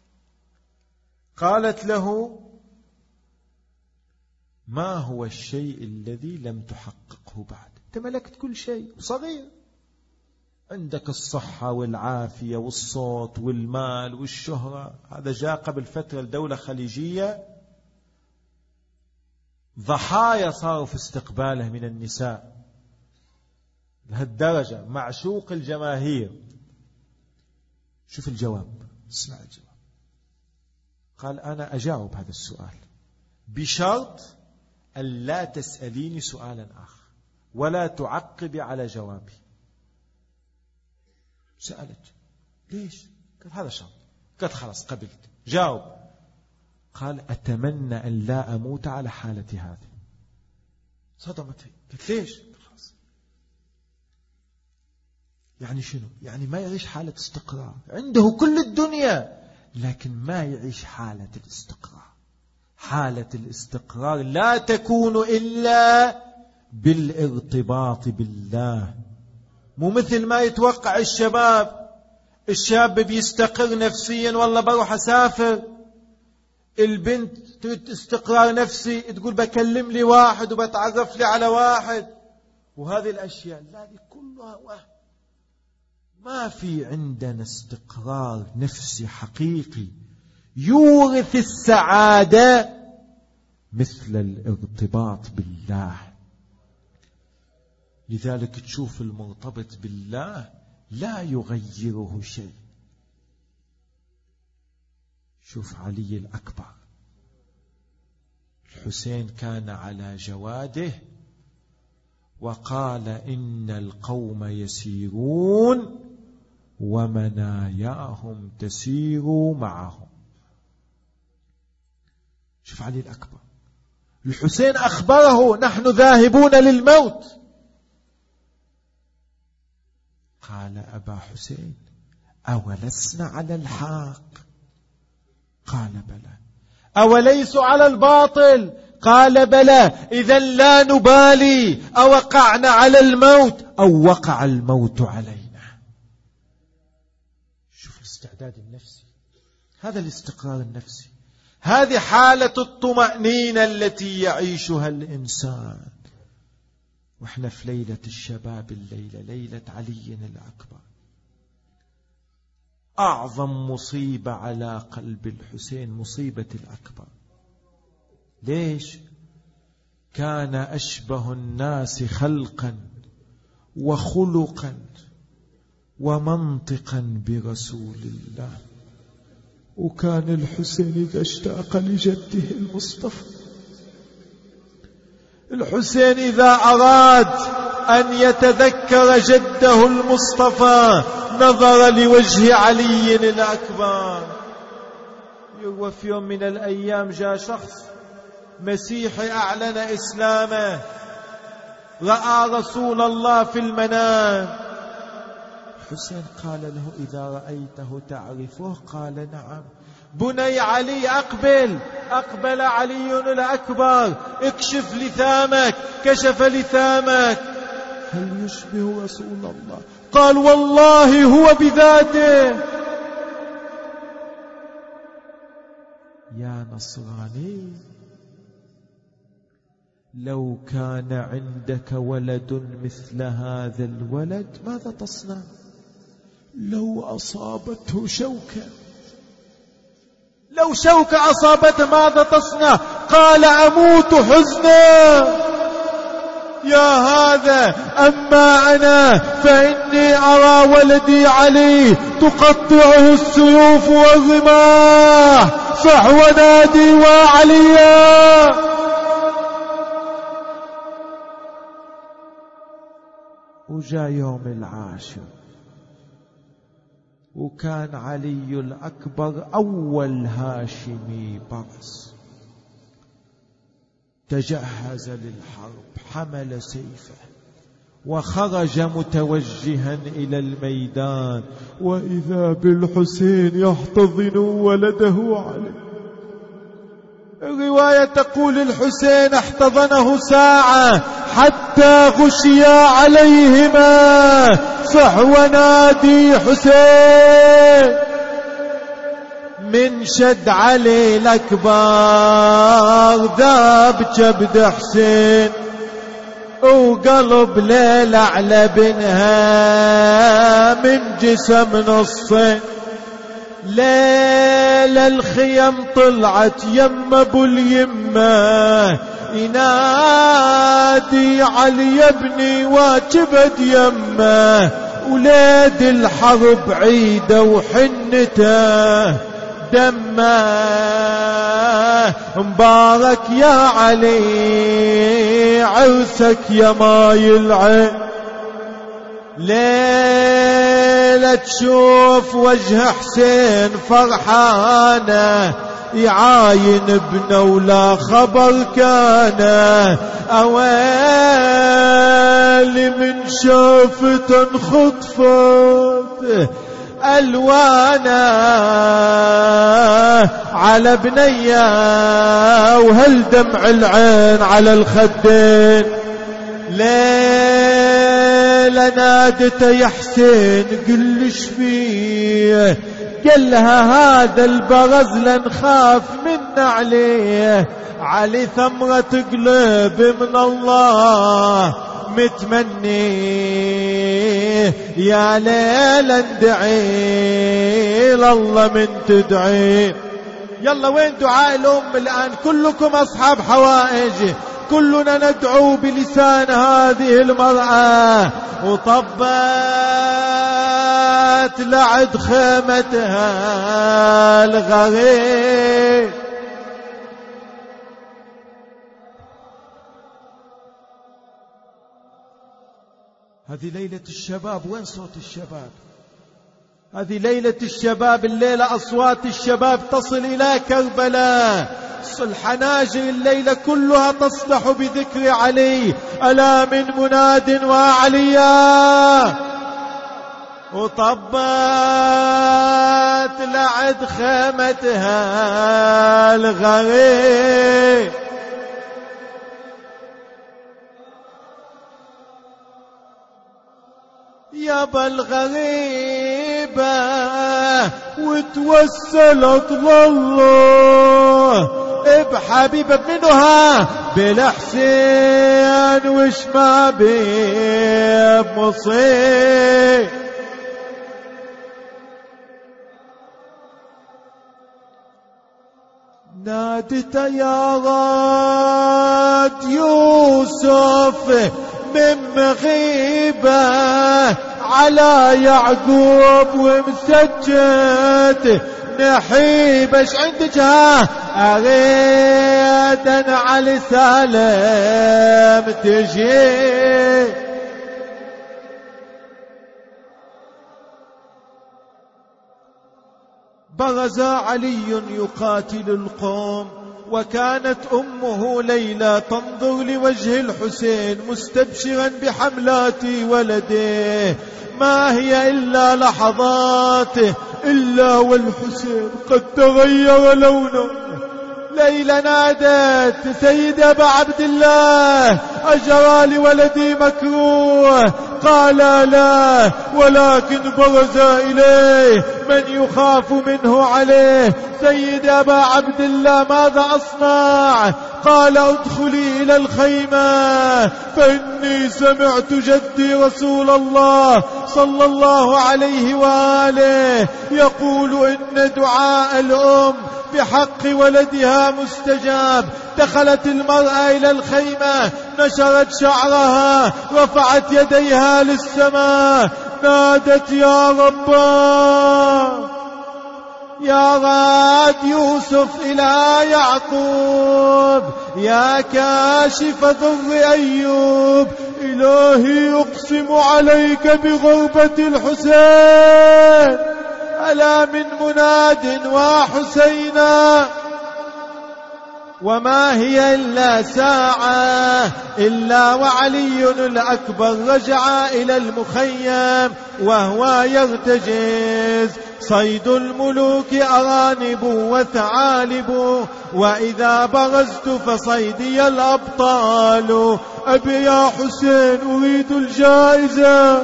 قالت له ما هو الشيء الذي لم تحققه بعد؟ أنت ملكت كل شيء صغير، عندك الصحة والعافية والصوت والمال والشهرة. هذا جاء قبل فترة لدولة خليجية، ضحايا صاروا في استقباله من النساء لهالدرجة، معشوق الجماهير. شوف الجواب، اسمع الجواب. قال أنا أجاوب هذا السؤال بشرط أن لا تسأليني سؤالا آخر ولا تعقبي على جوابي. سألت ليش؟ قال هذا شرط. قالت خلاص قبلت، جاوب. قال أتمنى أن لا أموت على حالتي هذه. صدمت هي، قالت ليش؟ خلاص. يعني شنو؟ يعني ما يعيش حالة استقرار، عنده كل الدنيا لكن ما يعيش حالة الاستقرار. حالة الاستقرار لا تكون إلا بالارتباط بالله. مو مثل ما يتوقع الشباب. الشاب بيستقر نفسيا، والله بروح أسافر. البنت تريد استقرار نفسي، تقول بكلم لي واحد وبتعرف لي على واحد، وهذه الأشياء لا، دي كلها وهم. ما في عندنا استقرار نفسي حقيقي يورث السعادة مثل الارتباط بالله. لذلك تشوف المرتبط بالله لا يغيره شيء. شوف علي الأكبر، الحسين كان على جواده وقال إن القوم يسيرون ومناياهم تسير معهم. شوف علي الأكبر، الحسين أخبره نحن ذاهبون للموت. قال أبا حسين أولسنا على الحق؟ قال بلى. أوليسوا على الباطل؟ قال بلى، إذا لا نبالي أوقعنا على الموت أو وقع الموت علينا. شوف الاستعداد النفسي، هذا الاستقرار النفسي، هذه حالة الطمأنينة التي يعيشها الإنسان. وإحنا في ليلة الشباب، الليلة ليلة علي الأكبر، أعظم مصيبة على قلب الحسين، مصيبة الأكبر. ليش؟ كان أشبه الناس خلقا وخلقا ومنطقا برسول الله. وكان الحسين إذا اشتاق لجده المصطفى، الحسين إذا أراد أن يتذكر جده المصطفى نظر لوجه علي الأكبر. يروى في يوم من الأيام جاء شخص مسيحي أعلن إسلامه، رأى رسول الله في المنام. حسين قال له: إذا رأيته تعرفه؟ قال: نعم. بني علي أقبل. أقبل علي الأكبر: اكشف لثامك. كشف لثامك: هل يشبه رسول الله؟ قال: والله هو بذاته. يا نصراني، لو كان عندك ولد مثل هذا الولد ماذا تصنع؟ لو أصابته شوكة، لو شوكة أصابته ماذا تصنع؟ قال: أموت حزنا. يا هذا، أما أنا فإني أرى ولدي علي تقطعه السيوف والرماح، صح ونادي وعليا. وجاء يوم العاشر، وكان علي الأكبر أول هاشمي برص، تجهز للحرب، حمل سيفه وخرج متوجها إلى الميدان، وإذا بالحسين يحتضن ولده علي. الرواية تقول الحسين احتضنه ساعة حتى غشيا عليهما، صح ونادي حسين. من شد علي الأكبر ذاب كبد حسين، وقلب ليلة على بنها من جسم نصين. ليلة الخيم طلعت يم ابو اليمة، ينادي علي ابني وكبد يمه، ولاد الحرب عيده وحنته دمه. مبارك يا علي عرسك يا ماي العين. ليلة تشوف وجه حسين فرحانه، يعاين ابنه ولا خبر كان. أويلي من شافته انخطفت ألوانا على بنيا، وهل دمع العين على الخدين. ليلة نادته يا حسين قلش فيه، قال لها هذا البرز لنخاف من عليه. علي ثمرة قلب من الله متمني، يا ليلة ندعي لله من تدعي. يلا وين دعاء الأم الآن؟ كلكم أصحاب حوائج، كلنا ندعو بلسان هذه المرأة. وطبت لعد خيمتها الغريب. هذه ليلة الشباب، وين صوت الشباب؟ هذه ليلة الشباب، الليلة أصوات الشباب تصل إلى كربلاء، الحناجر الليلة كلها تصلح بذكر علي. ألا من مناد وعليا، وطبت لعد خيمتها الغريب. يابا الغريبة وتوسلت لله بحبيبك منها بالحسين وش ما بيه مصيب. نادت يا غاد يوسف من مغيبة على يعقوب ومسجد نحيب. ايش عندك ها؟ اريد انا علي سالم تجي. برز علي يقاتل القوم وكانت أمه ليلى تنظر لوجه الحسين مستبشرا بحملات ولده. ما هي إلا لحظات إلا والحسين قد تغير لونه. ليلى نادت سيد أبا عبد الله أجرى لولدي مكروه؟ قال لا، ولكن برز إليه من يخاف منه عليه. سيد أبا عبد الله ماذا أصنع؟ قال ادخلي إلى الخيمة فإني سمعت جدي رسول الله صلى الله عليه وآله يقول إن دعاء الأم بحق ولدها مستجاب. دخلت المرأة إلى الخيمة، نشرت شعرها، رفعت يديها للسماء، نادت يا رباه يا غاد يوسف إلى يعقوب، يا كاشف ضر أيوب، إلهي أقسم عليك بغربة الحسين، ألا من مناد وحسينا. وما هي إلا ساعة إلا وعلي الأكبر رجع إلى المخيم وهو يرتجز. صيد الملوك أرانب وثعالب، وإذا برزت فصيدي الأبطال. أبي يا حسين أريد الجائزة.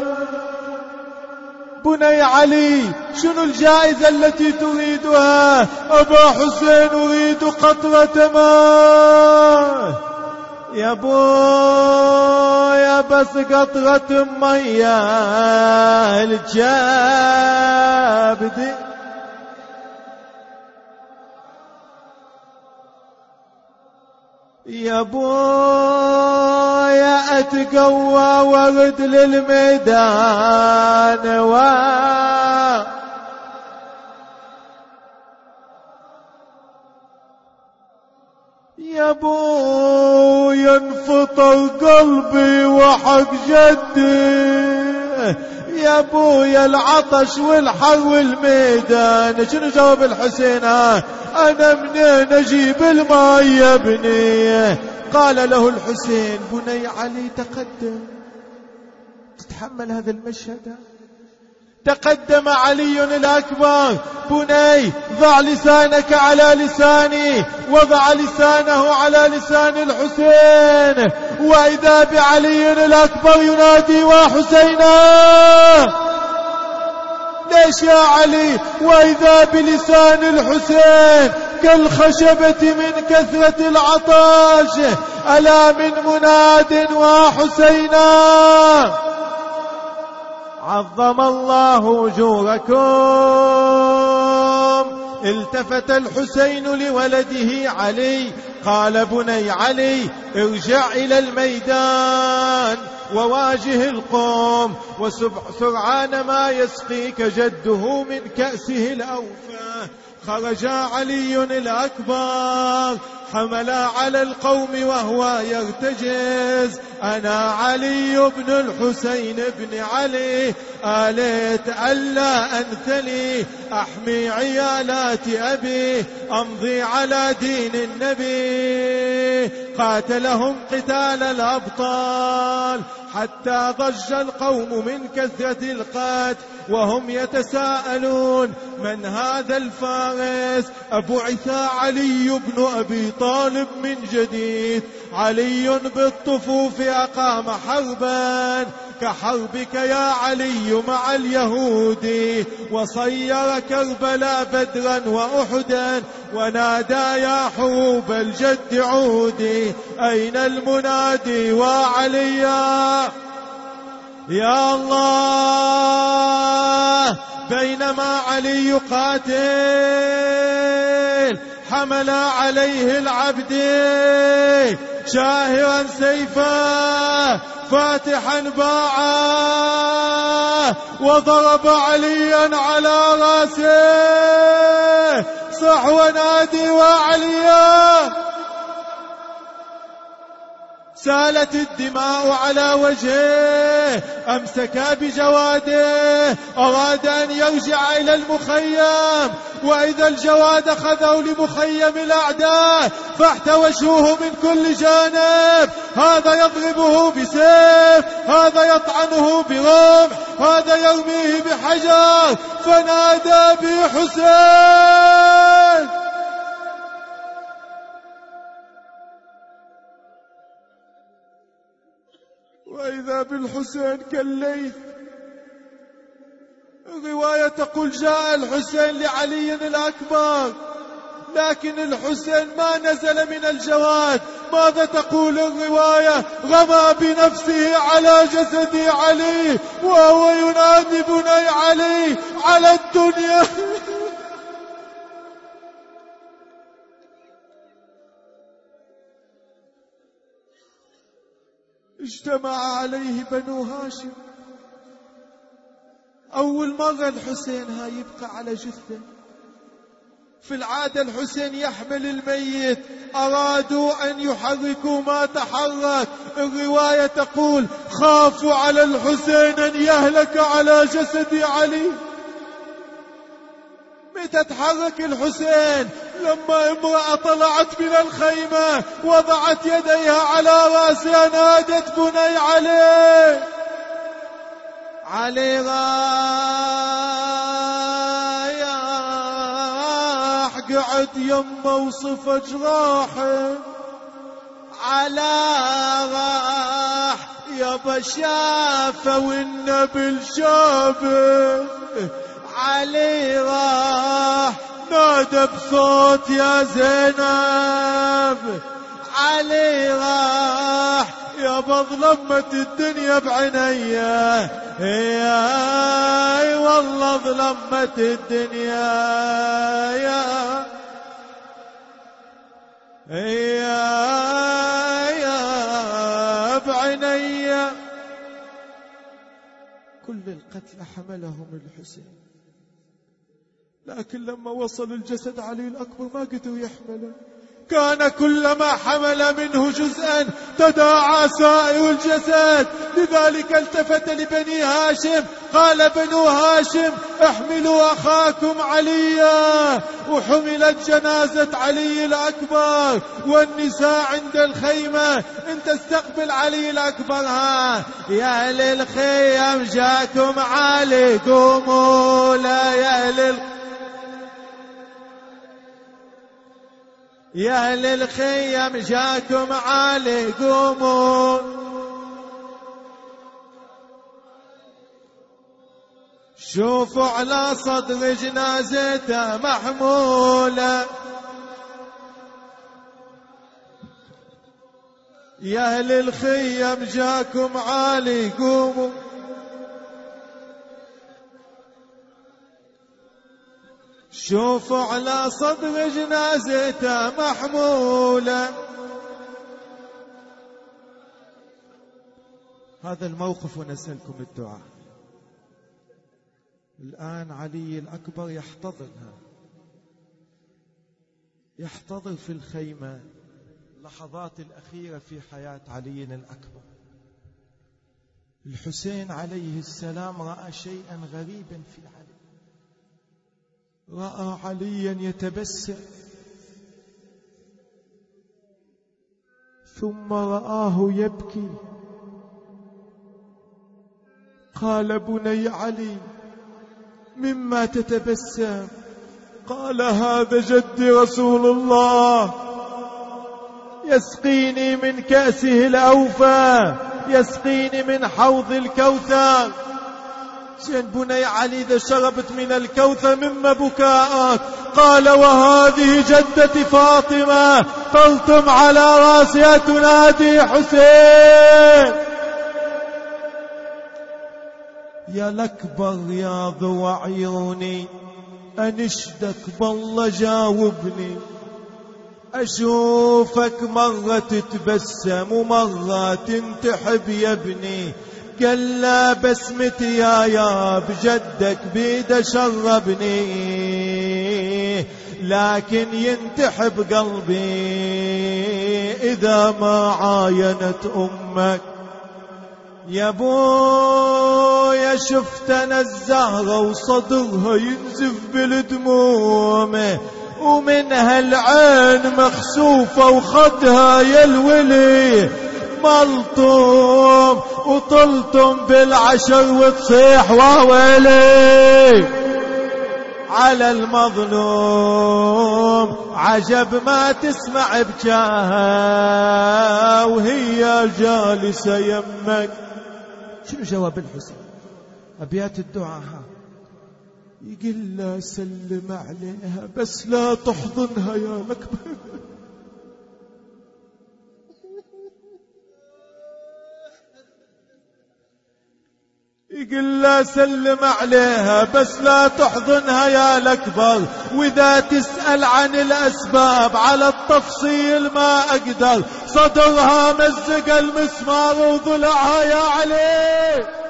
بني علي شنو الجائزة التي تريدها؟ أبا حسين أريد قطرة ماء. يا بويا بس قطرة مية الجابدي. يا بويا أتقوى وارد للميدان و يا بويا انفطر قلبي وحق جدي. يا بويا العطش والحر والميدان. شنو جواب الحسين؟ ها أنا منين أجيب الماء يا ابني؟ قال له الحسين بني علي تقدم. تتحمل هذا المشهد؟ تقدم علي الأكبر. بني ضع لسانك على لساني. وضع لسانه على لسان الحسين، وإذا بعلي الأكبر ينادي وحسينا. ليش يا علي؟ وإذا بلسان الحسين كالخشبة من كثرة العطاش، ألا من مناد وحسينا. عظم الله أجوركم. التفت الحسين لولده علي قال بني علي ارجع إلى الميدان وواجه القوم، وسرعان ما يسقيك جده من كأسه الأوفى. خرج علي الأكبر حمل على القوم وهو يرتجز. أنا علي بن الحسين بن علي، آليت ألا أنثني أحمي عيالات أبي، أمضي على دين النبي. قاتلهم قتال الأبطال حتى ضج القوم من كثرة القتل، وهم يتساءلون من هذا الفارس؟ أبعث علي بن أبي طالب من جديد. علي بالطفوف أقام حربا كحربك يا علي مع اليهود، وصير كربلاء بدرا وأحدا، ونادى يا حروب الجد عودي. أين المنادي وعليا يا الله؟ بينما علي يقاتل حمل عليه العبد شاهرا سيفا فاتحا باعا، وضرب عليا على راسه. صح ونادي وعليا. سالت الدماء على وجهه، أمسك بجواده، أراد أن يرجع إلى المخيم، وإذا الجواد خذوا لمخيم الأعداء فاحتوشوه من كل جانب. هذا يضربه بسيف، هذا يطعنه برمح، هذا يرميه بحجر، فنادى بحسين. وإذا بالحسين كالليث. الرواية تقول جاء الحسين لعلي الأكبر، لكن الحسين ما نزل من الجواد. ماذا تقول الرواية؟ رمى بنفسه على جسد علي وهو ينادي بني علي على الدنيا. اجتمع عليه بنو هاشم. أول مرة الحسين ها يبقى على جثة. في العادة الحسين يحمل الميت، أرادوا أن يحركوا ما تحرك. الرواية تقول خافوا على الحسين أن يهلك على جسد علي. متى تحرك الحسين؟ لما امرأة طلعت من الخيمة وضعت يديها على راسها، نادت بني علي. علي رايح قعد يمه وصف جراحه، على راح يابا شافه والنبل شافه. علي راح نادى بصوت يا زينب. علي راح يا بظلمت الدنيا بعينيا، اي والله ظلمت الدنيا يا يا بعينيا. كل القتلى حملهم الحسين، لكن لما وصل الجسد علي الأكبر ما قدروا يحمله. كان كلما حمل منه جزءا تداعى سائر الجسد. لذلك التفت لبني هاشم قال بنو هاشم احملوا أخاكم عليا. وحملت جنازة علي الأكبر والنساء عند الخيمة. انت استقبل علي الأكبر. ها يا أهل الخيم جاكم علي، قوموا لا يا أهل الخيم، يا أهل الخيم جاكم علي، قوموا. شوفوا على صدر جنازته محمولة. يا أهل الخيم جاكم علي، قوموا. شوفوا على صدر جنازته محمولة. هذا الموقف ونسألكم الدعاء. الآن علي الأكبر يحتضنها، يحتضر في الخيمة اللحظات الأخيرة في حياة علي الأكبر. الحسين عليه السلام رأى شيئا غريبا في علي. رأى عليا يتبسم، ثم رآه يبكي. قال بني علي مما تتبسم؟ قال هذا جدي رسول الله يسقيني من كأسه الأوفى، يسقيني من حوض الكوثر. زين بني علي إذا شربت من الكوثر مما بكاءك؟ قال وهذه جدتي فاطمة قلتم على راسها تنادي حسين. يا الأكبر يا ذو عيوني أنشدك بالله جاوبني، أشوفك مرة تتبسم ومرة تنتحب يا ابني. قال لا بسمتي يا يا بجدك بيد شربني، لكن ينتحب قلبي إذا ما عاينت أمك. يا بويا شفت أنا الزهرة وصدرها ينزف بالدموم، ومنها العين مخسوفة وخدها يا الولي ملطوم، وطلتم بالعشر وتصيح وويلي على المظلوم. عجب ما تسمع بجاها وهي جالسة يمك. شنو جواب الحسين؟ أبيات الدعاء يقول لا سلم عليها بس لا تحضنها يا الأكبر. يقول لا سلم عليها بس لا تحضنها يا الأكبر، وإذا تسأل عن الأسباب على التفصيل ما أقدر، صدرها مزق المسمار وضلعها يا علي.